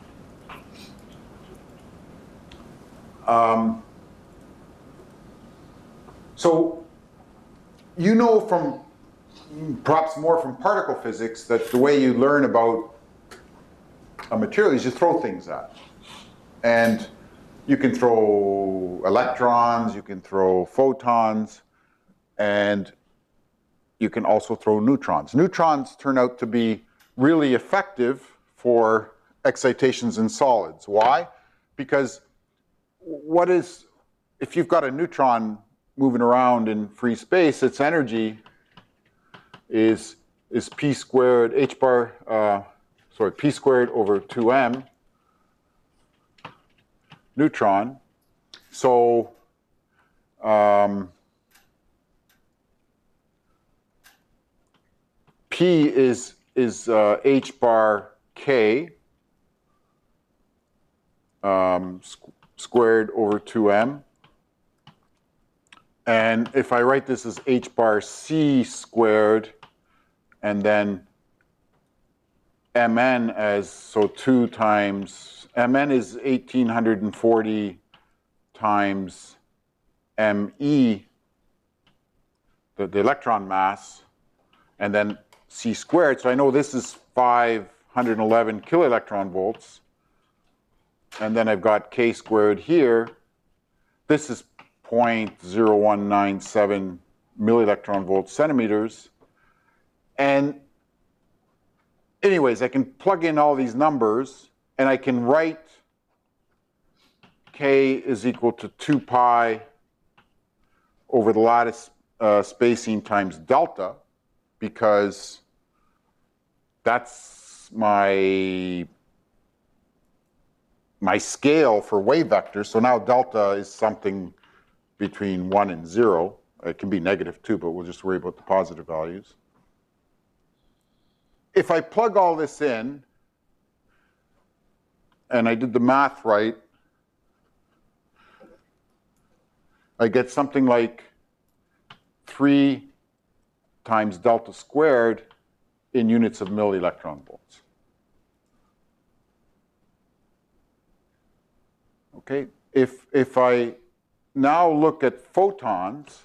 So you know from, perhaps more from particle physics, that the way you learn about a material is you throw things at it. And you can throw electrons, you can throw photons, and you can also throw neutrons. Neutrons turn out to be really effective for excitations in solids. Why? Because if you've got a neutron moving around in free space, its energy is p squared, p squared over 2m neutron. So P is h bar k squared over 2m. And if I write this as h bar c squared, and then mn as, so 2 times, mn is 1840 times me, the electron mass, and then c squared. So I know this is 511 kiloelectron volts. And then I've got k squared here. This is 0.0197 millielectron volt centimeters. And anyways, I can plug in all these numbers, and I can write k is equal to 2 pi over the lattice spacing times delta, because that's my scale for wave vectors. So now delta is something between 1 and 0. It can be negative too, but we'll just worry about the positive values. If I plug all this in, and I did the math right, I get something like 3 times delta squared in units of millielectron volts. Okay, if I now look at photons,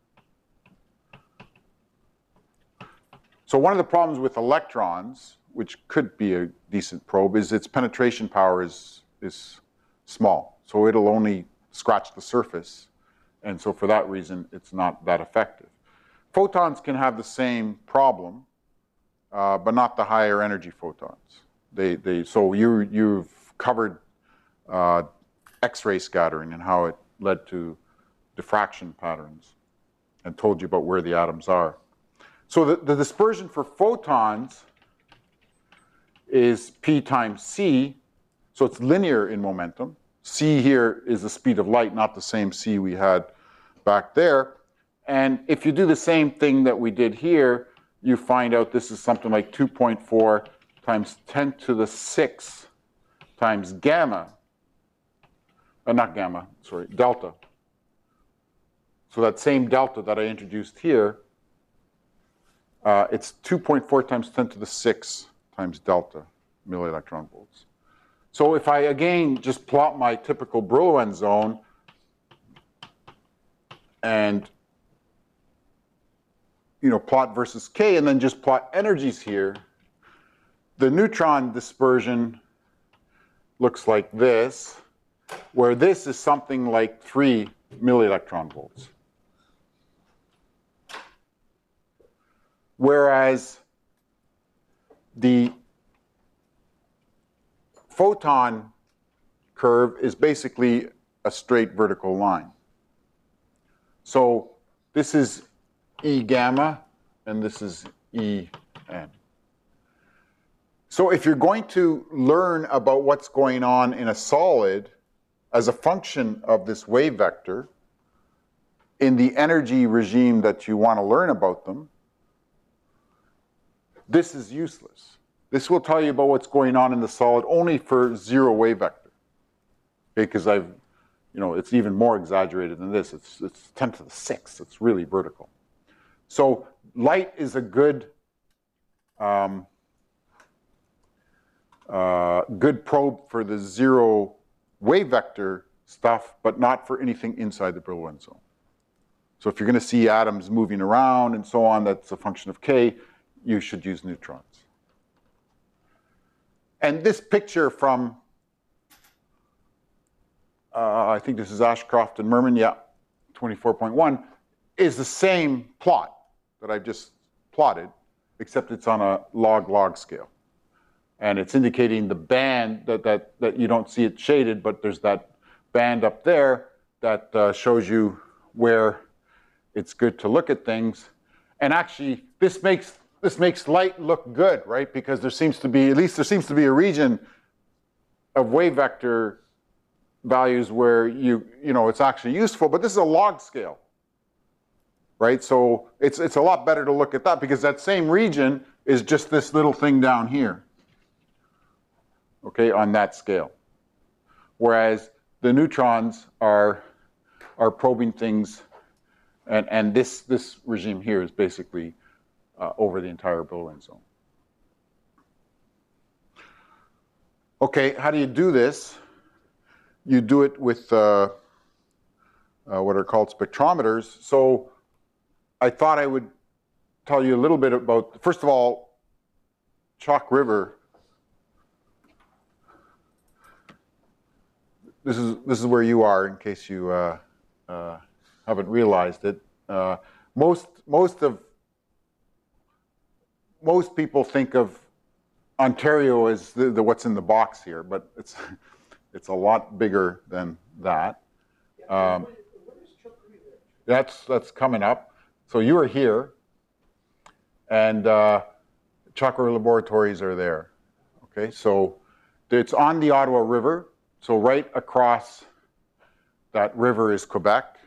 so one of the problems with electrons, which could be a decent probe, is its penetration power is small. So it'll only scratch the surface. And so for that reason, it's not that effective. Photons can have the same problem, but not the higher energy photons. So you've covered X-ray scattering and how it led to diffraction patterns and told you about where the atoms are. So the dispersion for photons is p times c, so it's linear in momentum. C here is the speed of light, not the same c we had back there. And if you do the same thing that we did here, you find out this is something like 2.4 times 10 to the 6 times gamma. Not gamma, sorry, delta. So that same delta that I introduced here, it's 2.4 times 10 to the 6 times delta millielectron volts. So if I, again, just plot my typical Brillouin zone and plot versus k, and then just plot energies here, the neutron dispersion looks like this, where this is something like 3 millielectron volts. Whereas the photon curve is basically a straight vertical line. So this is E gamma, and this is E n. So if you're going to learn about what's going on in a solid as a function of this wave vector in the energy regime that you want to learn about them, this is useless. This will tell you about what's going on in the solid only for zero wave vector. Because it's even more exaggerated than this. It's 10 to the 6th. It's really vertical. So light is a good good probe for the zero wave vector stuff, but not for anything inside the Brillouin zone. So if you're going to see atoms moving around and so on, that's a function of K, you should use neutrons. And this picture from, I think this is Ashcroft and Merman, yeah, 24.1, is the same plot that I've just plotted, except it's on a log-log scale. And it's indicating the band that you don't see it shaded, but there's that band up there that shows you where it's good to look at things. And actually, this makes light look good, right? Because there seems to be, at least there seems to be a region of wave vector values where it's actually useful, but this is a log scale, right? So it's a lot better to look at that because that same region is just this little thing down here, okay, on that scale. Whereas the neutrons are probing things, and this regime here is basically over the entire Brillouin zone. Okay, how do you do this? You do it with what are called spectrometers. So I thought I would tell you a little bit about, first of all, Chalk River. This is where you are, in case you haven't realized it. Most people think of Ontario as the what's in the box here, but it's a lot bigger than that. That's coming up. So you are here, and Chalk River Laboratories are there. Okay, so it's on the Ottawa River. So right across that river is Quebec.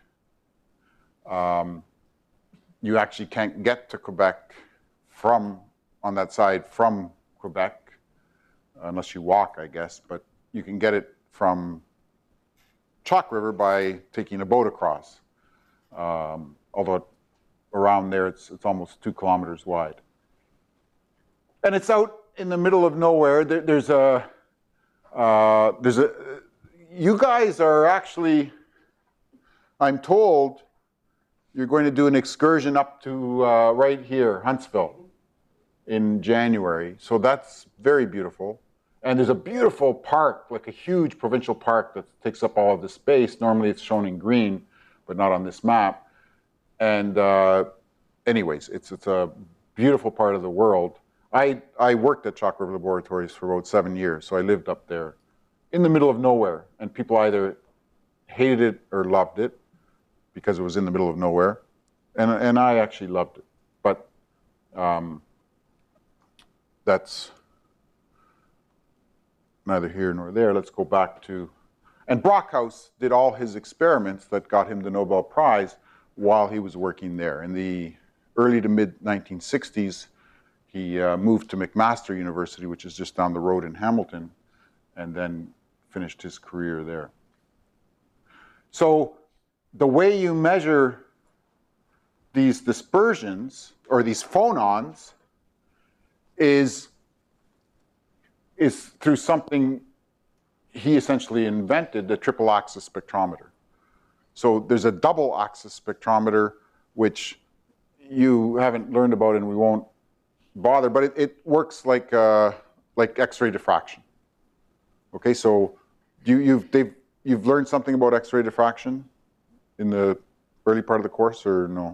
You actually can't get to Quebec on that side from Quebec, unless you walk, I guess. But you can get it from Chalk River by taking a boat across. Although around there it's almost 2 kilometers wide. And it's out in the middle of nowhere. You guys are actually, I'm told, you're going to do an excursion up to right here, Huntsville, in January. So that's very beautiful. And there's a beautiful park, like a huge provincial park that takes up all of the space. Normally it's shown in green, but not on this map. And anyways, it's a beautiful part of the world. I worked at Chalk River Laboratories for about 7 years, so I lived up there in the middle of nowhere. And people either hated it or loved it because it was in the middle of nowhere. And I actually loved it. But that's neither here nor there. Let's go back to, and Brockhaus did all his experiments that got him the Nobel Prize while he was working there. In the early to mid 1960s, he moved to McMaster University, which is just down the road in Hamilton, and then finished his career there. So the way you measure these dispersions, or these phonons, is through something he essentially invented, the triple axis spectrometer. So there's a double axis spectrometer, which you haven't learned about and we won't bother, but it works like X-ray diffraction. Okay, so you've learned something about X-ray diffraction in the early part of the course, or no?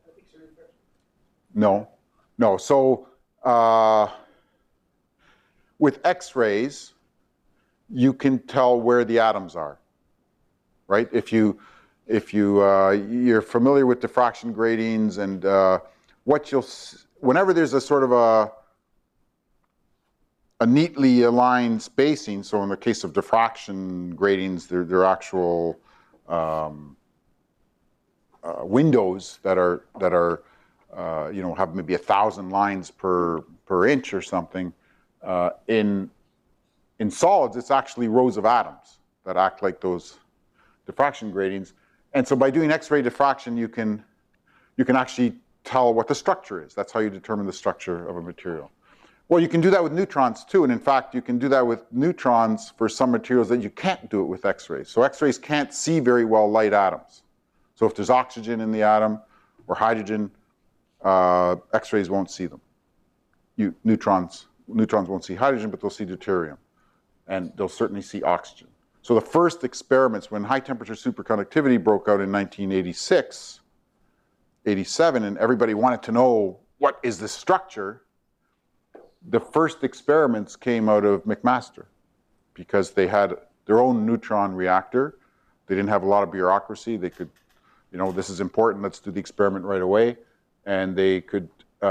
No. So with X-rays, you can tell where the atoms are, right? If you're familiar with diffraction gratings, and whenever there's a sort of a neatly aligned spacing. So in the case of diffraction gratings, they're actual windows that are you know, have maybe 1,000 lines per inch or something. In solids, it's actually rows of atoms that act like those diffraction gratings. And so by doing X-ray diffraction, you can actually tell what the structure is. That's how you determine the structure of a material. Well, you can do that with neutrons too, and in fact, you can do that with neutrons for some materials that you can't do it with X-rays. So X-rays can't see very well light atoms. So if there's oxygen in the atom or hydrogen, X-rays won't see them. Neutrons won't see hydrogen, but they'll see deuterium, and they'll certainly see oxygen. So the first experiments, when high temperature superconductivity broke out in 1986, 87, and everybody wanted to know what is the structure, the first experiments came out of McMaster because they had their own neutron reactor. They didn't have a lot of bureaucracy. They could, you know, this is important, let's do the experiment right away. And they could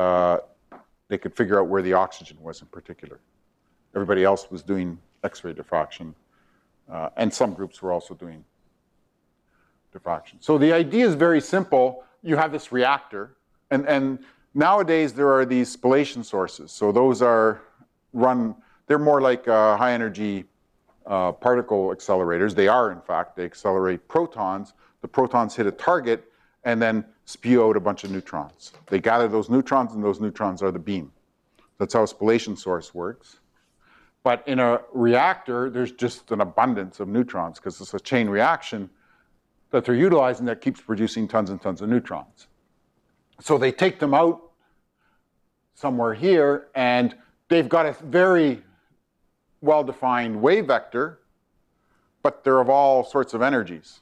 figure out where the oxygen was in particular. Everybody else was doing X-ray diffraction, and some groups were also doing diffraction. So the idea is very simple. You have this reactor, and nowadays there are these spallation sources. So those are they're more like high energy particle accelerators. They are, in fact, they accelerate protons. The protons hit a target and then spew out a bunch of neutrons. They gather those neutrons, and those neutrons are the beam. That's how a spallation source works. But in a reactor, there's just an abundance of neutrons because it's a chain reaction that they're utilizing that keeps producing tons and tons of neutrons. So they take them out somewhere here, and they've got a very well-defined wave vector, but they're of all sorts of energies.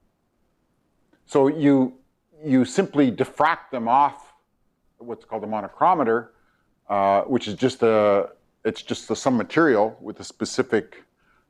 So you simply diffract them off what's called a monochromator, which is just some material with a specific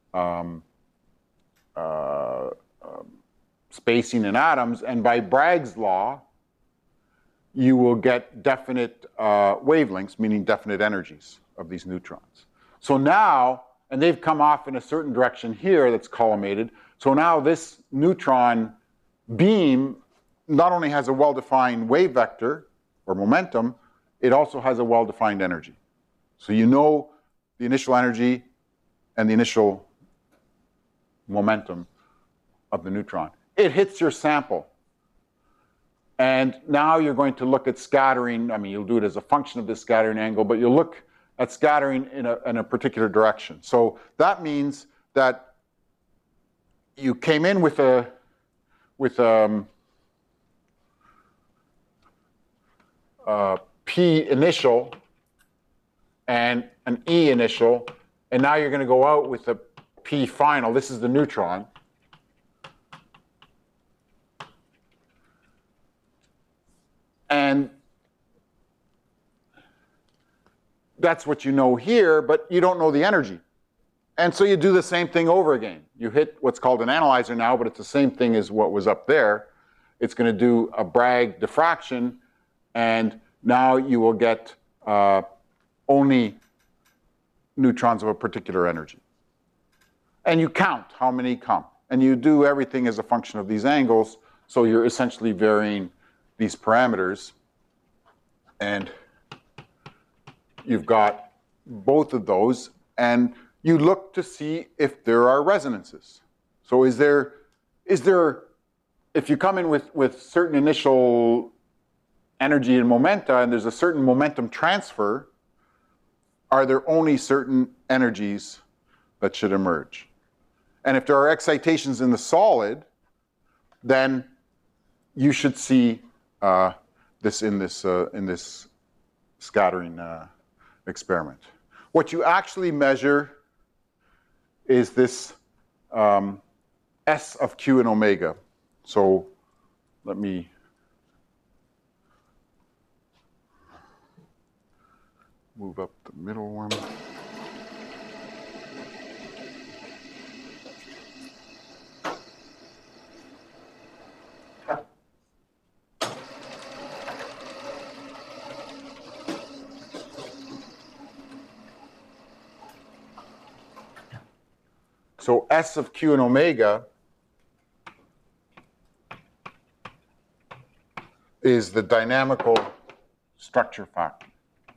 spacing in atoms, and by Bragg's law, you will get definite wavelengths, meaning definite energies of these neutrons. So now, and they've come off in a certain direction here that's collimated, so now this neutron beam not only has a well-defined wave vector or momentum, it also has a well-defined energy. So you know the initial energy and the initial momentum of the neutron. It hits your sample. And now you're going to look at scattering. I mean, you'll do it as a function of the scattering angle, but you'll look at scattering in a particular direction. So that means that you came in with P initial and an E initial, and now you're going to go out with a P final. This is the neutron. And that's what you know here, but you don't know the energy. And so you do the same thing over again. You hit what's called an analyzer now, but it's the same thing as what was up there. It's going to do a Bragg diffraction, and now you will get only neutrons of a particular energy. And you count how many come. And you do everything as a function of these angles, so you're essentially varying these parameters. And you've got both of those, and you look to see if there are resonances. So is there, if you come in with certain initial energy and momenta, and there's a certain momentum transfer, are there only certain energies that should emerge? And if there are excitations in the solid, then you should see this in this scattering experiment. What you actually measure is this S of Q and omega. So let me move up the middle one. So S of Q and omega is the dynamical structure factor.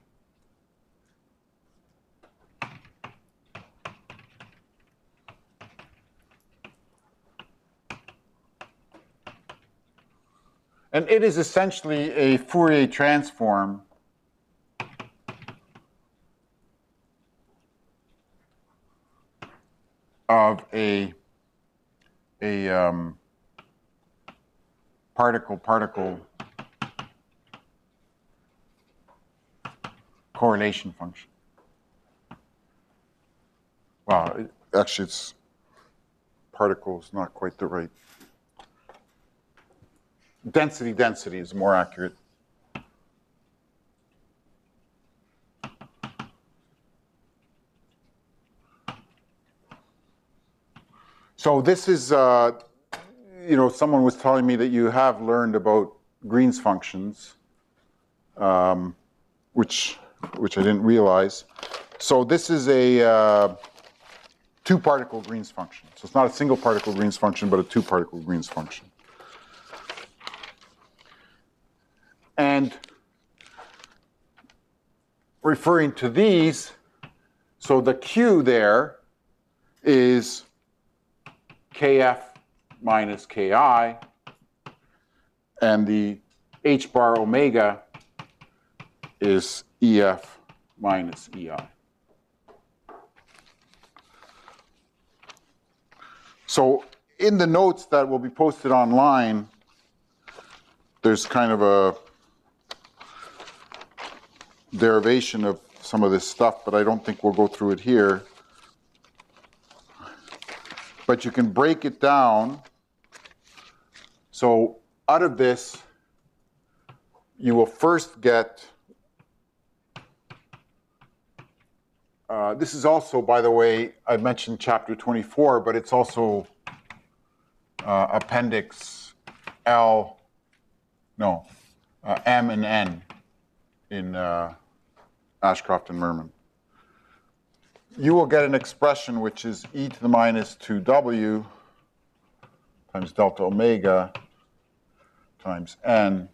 And it is essentially a Fourier transform of a particle-particle correlation function. Well, actually, it's particles, not quite the right. Density is more accurate. So this is, someone was telling me that you have learned about Green's functions, which I didn't realize. So this is a two-particle Green's function. So it's not a single particle Green's function, but a two-particle Green's function. And referring to these, so the Q there is Kf minus Ki, and the H bar omega is Ef minus Ei. So in the notes that will be posted online, there's kind of a derivation of some of this stuff, but I don't think we'll go through it here. But you can break it down. So out of this, you will first get, this is also, by the way, I mentioned chapter 24, but it's also appendix M and N in Ashcroft and Merman. You will get an expression which is e to the minus 2w times delta omega times n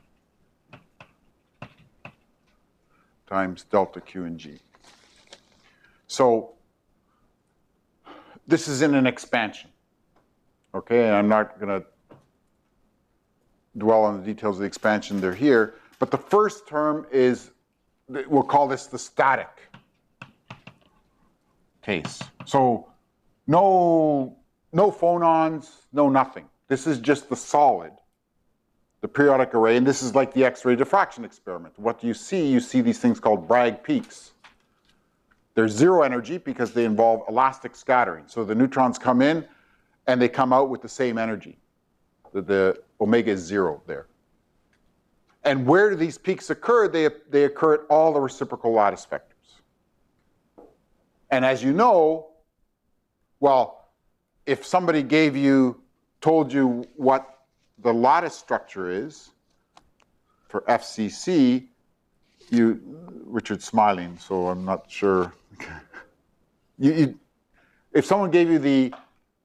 times delta q and g. So this is in an expansion. Okay, and I'm not going to dwell on the details of the expansion, they're here. But the first term is, we'll call this the static case. So no phonons, no nothing. This is just the solid, the periodic array, and this is like the X-ray diffraction experiment. What do you see? You see these things called Bragg peaks. They're zero energy because they involve elastic scattering. So the neutrons come in and they come out with the same energy. The omega is zero there. And where do these peaks occur? They occur at all the reciprocal lattice vectors. And as you know, well, if somebody told you what the lattice structure is for FCC, Richard's smiling, so I'm not sure. If someone gave you the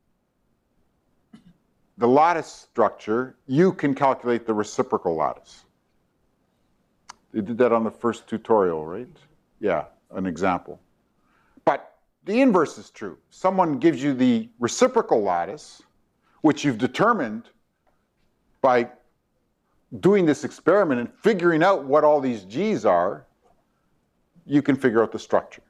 lattice structure, you can calculate the reciprocal lattice. They did that on the first tutorial, right? Yeah, an example. But the inverse is true. Someone gives you the reciprocal lattice, which you've determined by doing this experiment and figuring out what all these G's are, you can figure out the structure.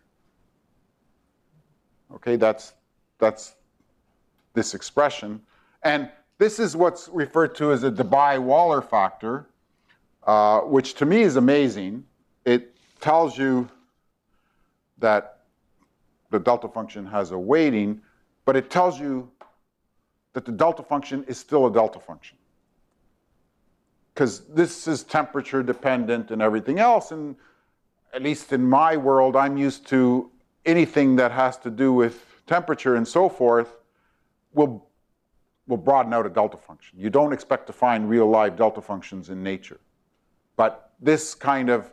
Okay, that's this expression. And this is what's referred to as a Debye-Waller factor, which to me is amazing. It tells you that the delta function has a weighting, but it tells you that the delta function is still a delta function. Because this is temperature dependent and everything else, and at least in my world, I'm used to anything that has to do with temperature and so forth will broaden out a delta function. You don't expect to find real live delta functions in nature. But this kind of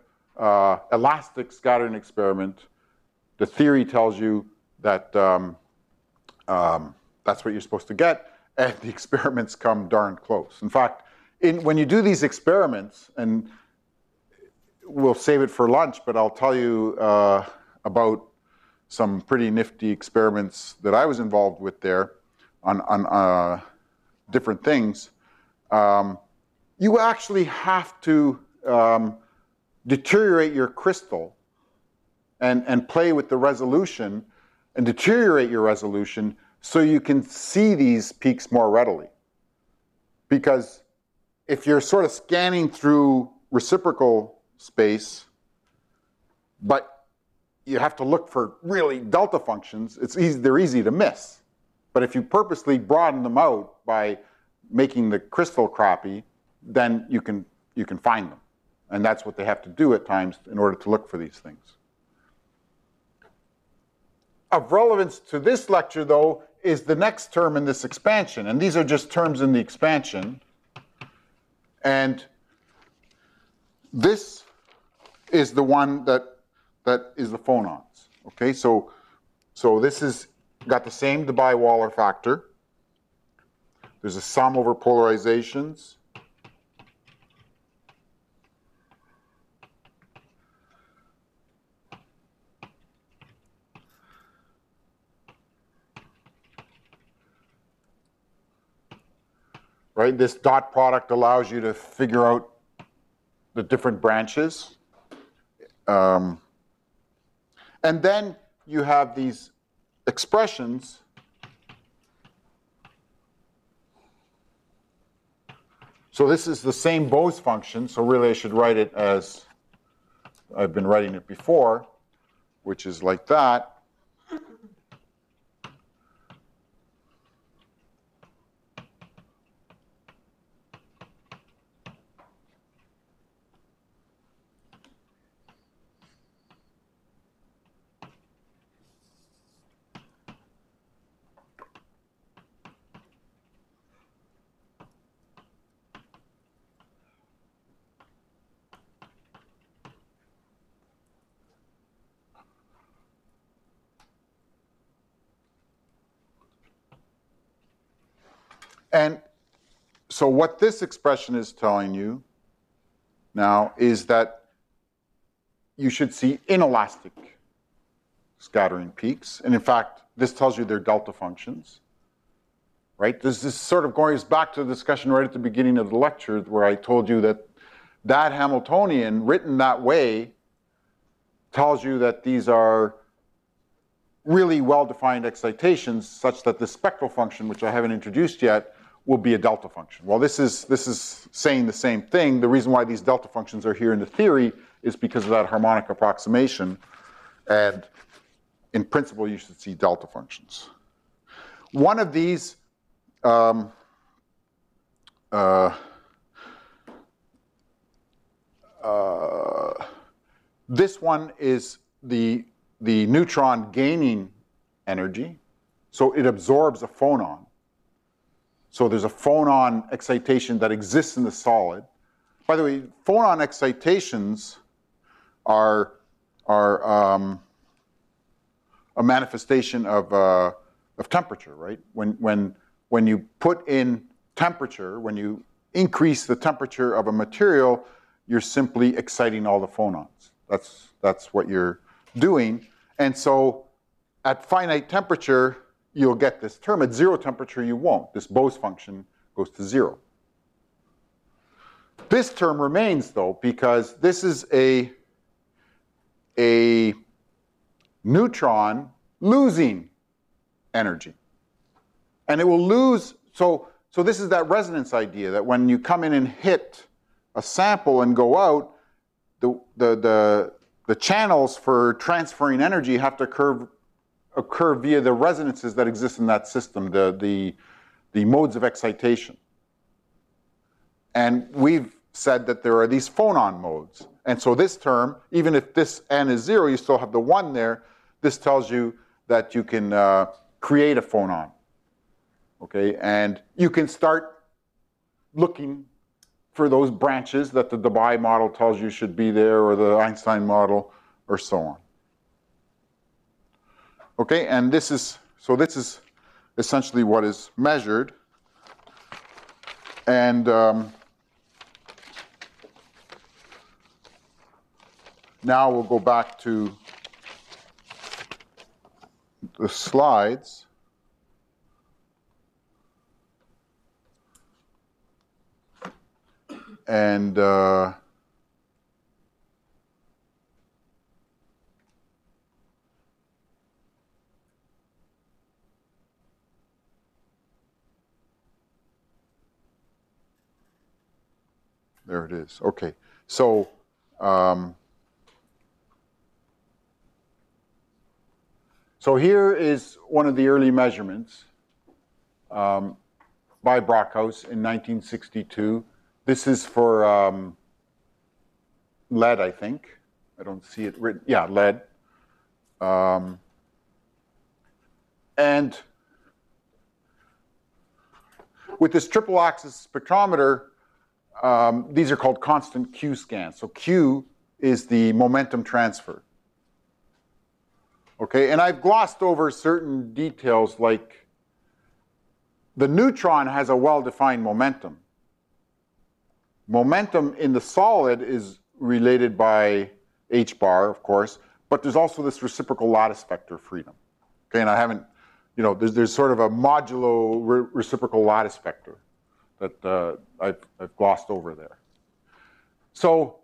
elastic scattering experiment, the theory tells you that That's what you're supposed to get, and the experiments come darn close. In fact, when you do these experiments, and we'll save it for lunch, but I'll tell you about some pretty nifty experiments that I was involved with there on different things. You actually have to deteriorate your crystal and play with the resolution and deteriorate your resolution so you can see these peaks more readily. Because if you're sort of scanning through reciprocal space, but you have to look for really delta functions, they're easy to miss. But if you purposely broaden them out by making the crystal crappy, then you can find them. And that's what they have to do at times in order to look for these things. Of relevance to this lecture, though, is the next term in this expansion. And these are just terms in the expansion. And this is the one that is the phonons. Okay, so this is got the same Debye-Waller factor. There's a sum over polarizations. Right, this dot product allows you to figure out the different branches. And then you have these expressions so this is the same Bose function, so really I should write it as I've been writing it before, which is like that. And so what this expression is telling you now is that you should see inelastic scattering peaks. And in fact, this tells you they're delta functions. Right? This is sort of going back to the discussion right at the beginning of the lecture where I told you that Hamiltonian written that way tells you that these are really well-defined excitations such that the spectral function, which I haven't introduced yet, will be a delta function. Well, this is saying the same thing. The reason why these delta functions are here in the theory is because of that harmonic approximation. And in principle, you should see delta functions. One of these, this one is the neutron gaining energy. So it absorbs a phonon. So there's a phonon excitation that exists in the solid. By the way, phonon excitations are a manifestation of temperature, right? When you put in temperature, when you increase the temperature of a material, you're simply exciting all the phonons. That's what you're doing. And so at finite temperature, you'll get this term. At zero temperature, you won't. This Bose function goes to zero. This term remains, though, because this is a neutron losing energy. And it will lose, so this is that resonance idea that when you come in and hit a sample and go out, the channels for transferring energy have to occur via the resonances that exist in that system, the modes of excitation. And we've said that there are these phonon modes. And so this term, even if this n is zero, you still have the one there. This tells you that you can create a phonon. Okay, and you can start looking for those branches that the Debye model tells you should be there, or the Einstein model, or so on. Okay, and this is essentially what is measured. And now we'll go back to the slides. And there it is. Okay, so so here is one of the early measurements by Brockhaus in 1962. This is for lead, I think. I don't see it written. Yeah, lead. And with this triple axis spectrometer, these are called constant Q scans. So Q is the momentum transfer. Okay, and I've glossed over certain details like the neutron has a well-defined momentum. Momentum in the solid is related by h bar, of course, but there's also this reciprocal lattice vector freedom. Okay, and I haven't, there's sort of a modulo reciprocal lattice vector that I've glossed over there. So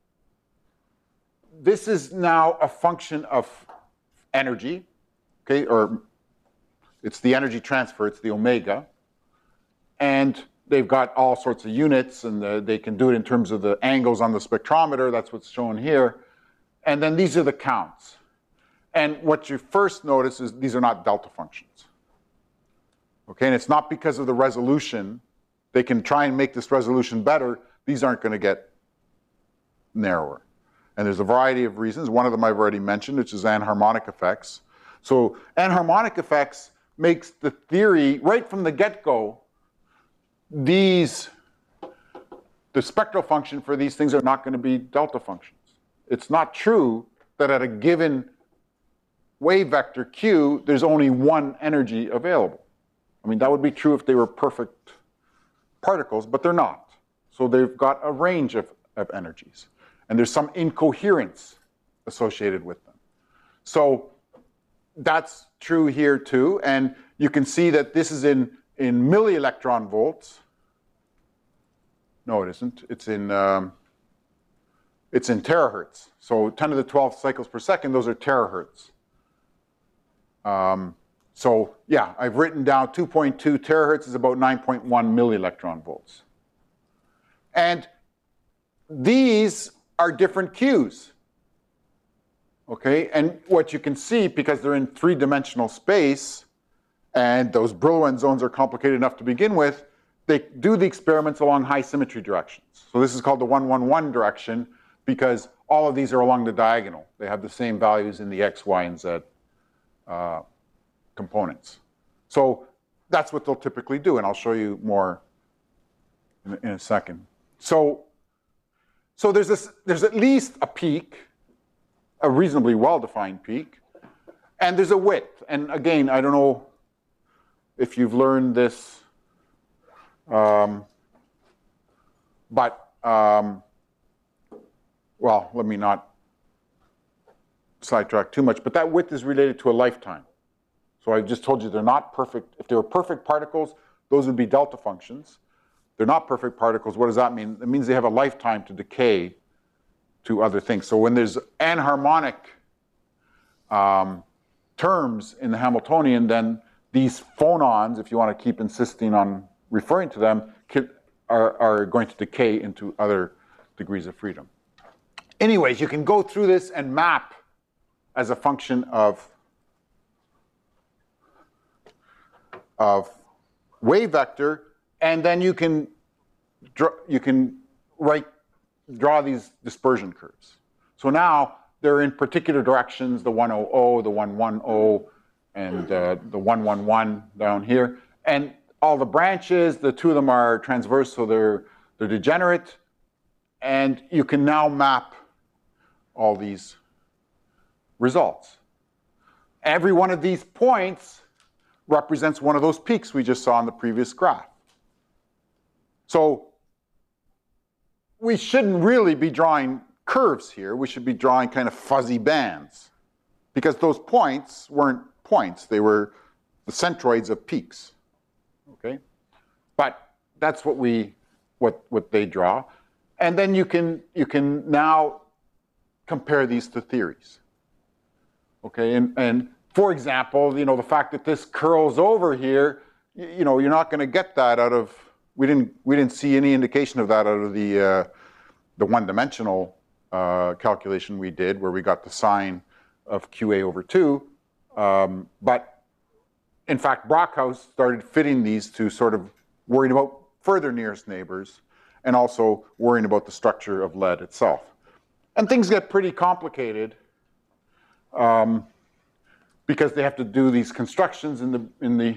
this is now a function of energy, okay, or it's the energy transfer, it's the omega, and they've got all sorts of units, and they can do it in terms of the angles on the spectrometer. That's what's shown here. And then these are the counts. And what you first notice is these are not delta functions. Okay, and it's not because of the resolution. They can try and make this resolution better. These aren't going to get narrower. And there's a variety of reasons. One of them I've already mentioned, which is anharmonic effects. So anharmonic effects makes the theory, right from the get-go, the spectral function for these things are not going to be delta functions. It's not true that at a given wave vector q, there's only one energy available. I mean, that would be true if they were perfect particles, but they're not. So they've got a range of energies. And there's some incoherence associated with them. So that's true here too. And you can see that this is in milli-electron volts. No, it isn't. It's in terahertz. So 10 to the 12th cycles per second, those are terahertz. So yeah, I've written down 2.2 terahertz is about 9.1 milli-electron volts. And these are different Qs. Okay, and what you can see, because they're in three-dimensional space, and those Brillouin zones are complicated enough to begin with, they do the experiments along high symmetry directions. So this is called the 111 direction, because all of these are along the diagonal. They have the same values in the X, Y, and Z components. So that's what they'll typically do, and I'll show you more in a second. So there's at least a peak, a reasonably well-defined peak, and there's a width. And again, I don't know if you've learned this, well, let me not sidetrack too much, but that width is related to a lifetime. So I just told you they're not perfect. If they were perfect particles, those would be delta functions. They're not perfect particles. What does that mean? It means they have a lifetime to decay to other things. So when there's anharmonic terms in the Hamiltonian, then these phonons, if you want to keep insisting on referring to them, are going to decay into other degrees of freedom. Anyways, you can go through this and map as a function of wave vector, and then you can draw these dispersion curves. So now they're in particular directions, the 100, the 110, and the 111 down here. And all the branches, the two of them are transverse, so they're degenerate. And you can now map all these results. Every one of these points represents one of those peaks we just saw in the previous graph. So we shouldn't really be drawing curves here. We should be drawing kind of fuzzy bands, because those points weren't points. They were the centroids of peaks. Okay? But that's what they draw. And then you can now compare these to theories. Okay? And for example, the fact that this curls over here, you're not going to get that out of, we didn't see any indication of that out of the one-dimensional calculation we did, where we got the sine of QA over 2. But in fact, Brockhaus started fitting these to sort of worrying about further nearest neighbors and also worrying about the structure of lead itself. And things get pretty complicated because they have to do these constructions in the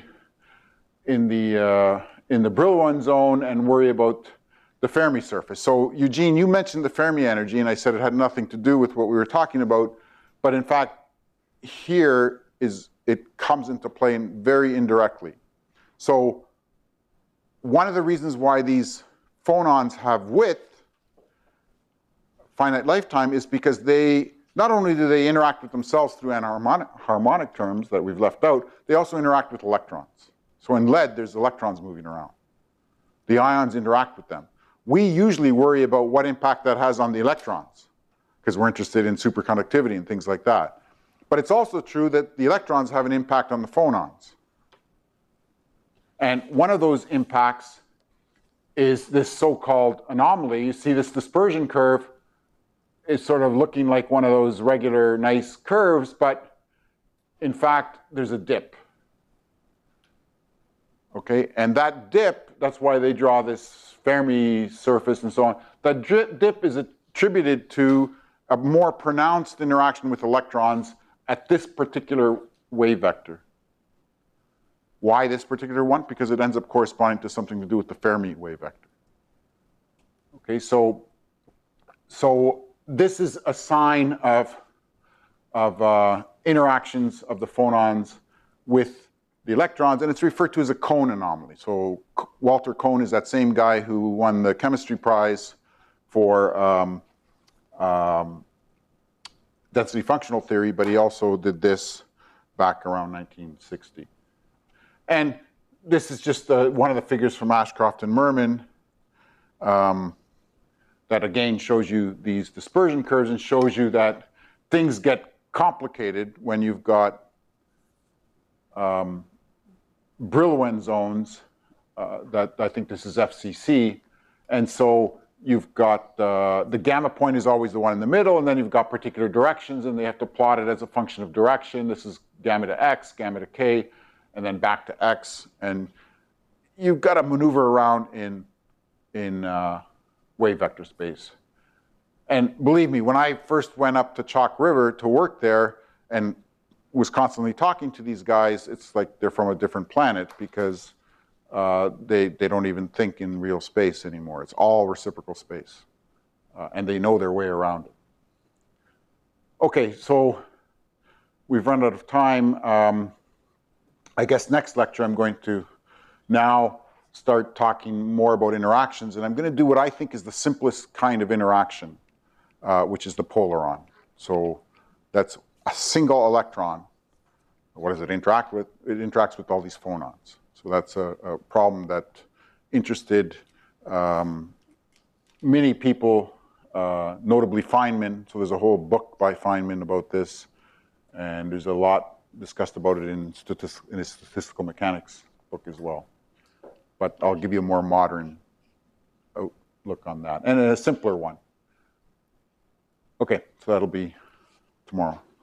Brillouin zone and worry about the Fermi surface. So Eugene, you mentioned the Fermi energy, and I said it had nothing to do with what we were talking about, but in fact, here it comes into play very indirectly. So one of the reasons why these phonons have width, finite lifetime, is because not only do they interact with themselves through harmonic terms that we've left out, they also interact with electrons. So in lead, there's electrons moving around. The ions interact with them. We usually worry about what impact that has on the electrons, because we're interested in superconductivity and things like that. But it's also true that the electrons have an impact on the phonons. And one of those impacts is this so-called anomaly. You see this dispersion curve is sort of looking like one of those regular nice curves, but in fact, there's a dip. Okay, and that dip, that's why they draw this Fermi surface and so on. That dip is attributed to a more pronounced interaction with electrons at this particular wave vector. Why this particular one? Because it ends up corresponding to something to do with the Fermi wave vector. Okay, so this is a sign of interactions of the phonons with the electrons, and it's referred to as a Kohn anomaly. So Walter Kohn is that same guy who won the chemistry prize for density functional theory, but he also did this back around 1960. And this is just one of the figures from Ashcroft and Mermin that again shows you these dispersion curves and shows you that things get complicated when you've got Brillouin zones, that I think this is FCC, and so you've got the gamma point is always the one in the middle, and then you've got particular directions, and they have to plot it as a function of direction. This is gamma to x, gamma to k, and then back to x, and you've got to maneuver around in wave vector space. And believe me, when I first went up to Chalk River to work there and was constantly talking to these guys, it's like they're from a different planet, because they don't even think in real space anymore. It's all reciprocal space, and they know their way around it. Okay, so we've run out of time. I guess next lecture I'm going to now start talking more about interactions, and I'm going to do what I think is the simplest kind of interaction, which is the polaron. So that's a single electron. What does it interact with? It interacts with all these phonons. So that's a problem that interested many people, notably Feynman. So there's a whole book by Feynman about this, and there's a lot discussed about it in his statistical mechanics book as well. But I'll give you a more modern outlook on that, and a simpler one. Okay, so that'll be tomorrow.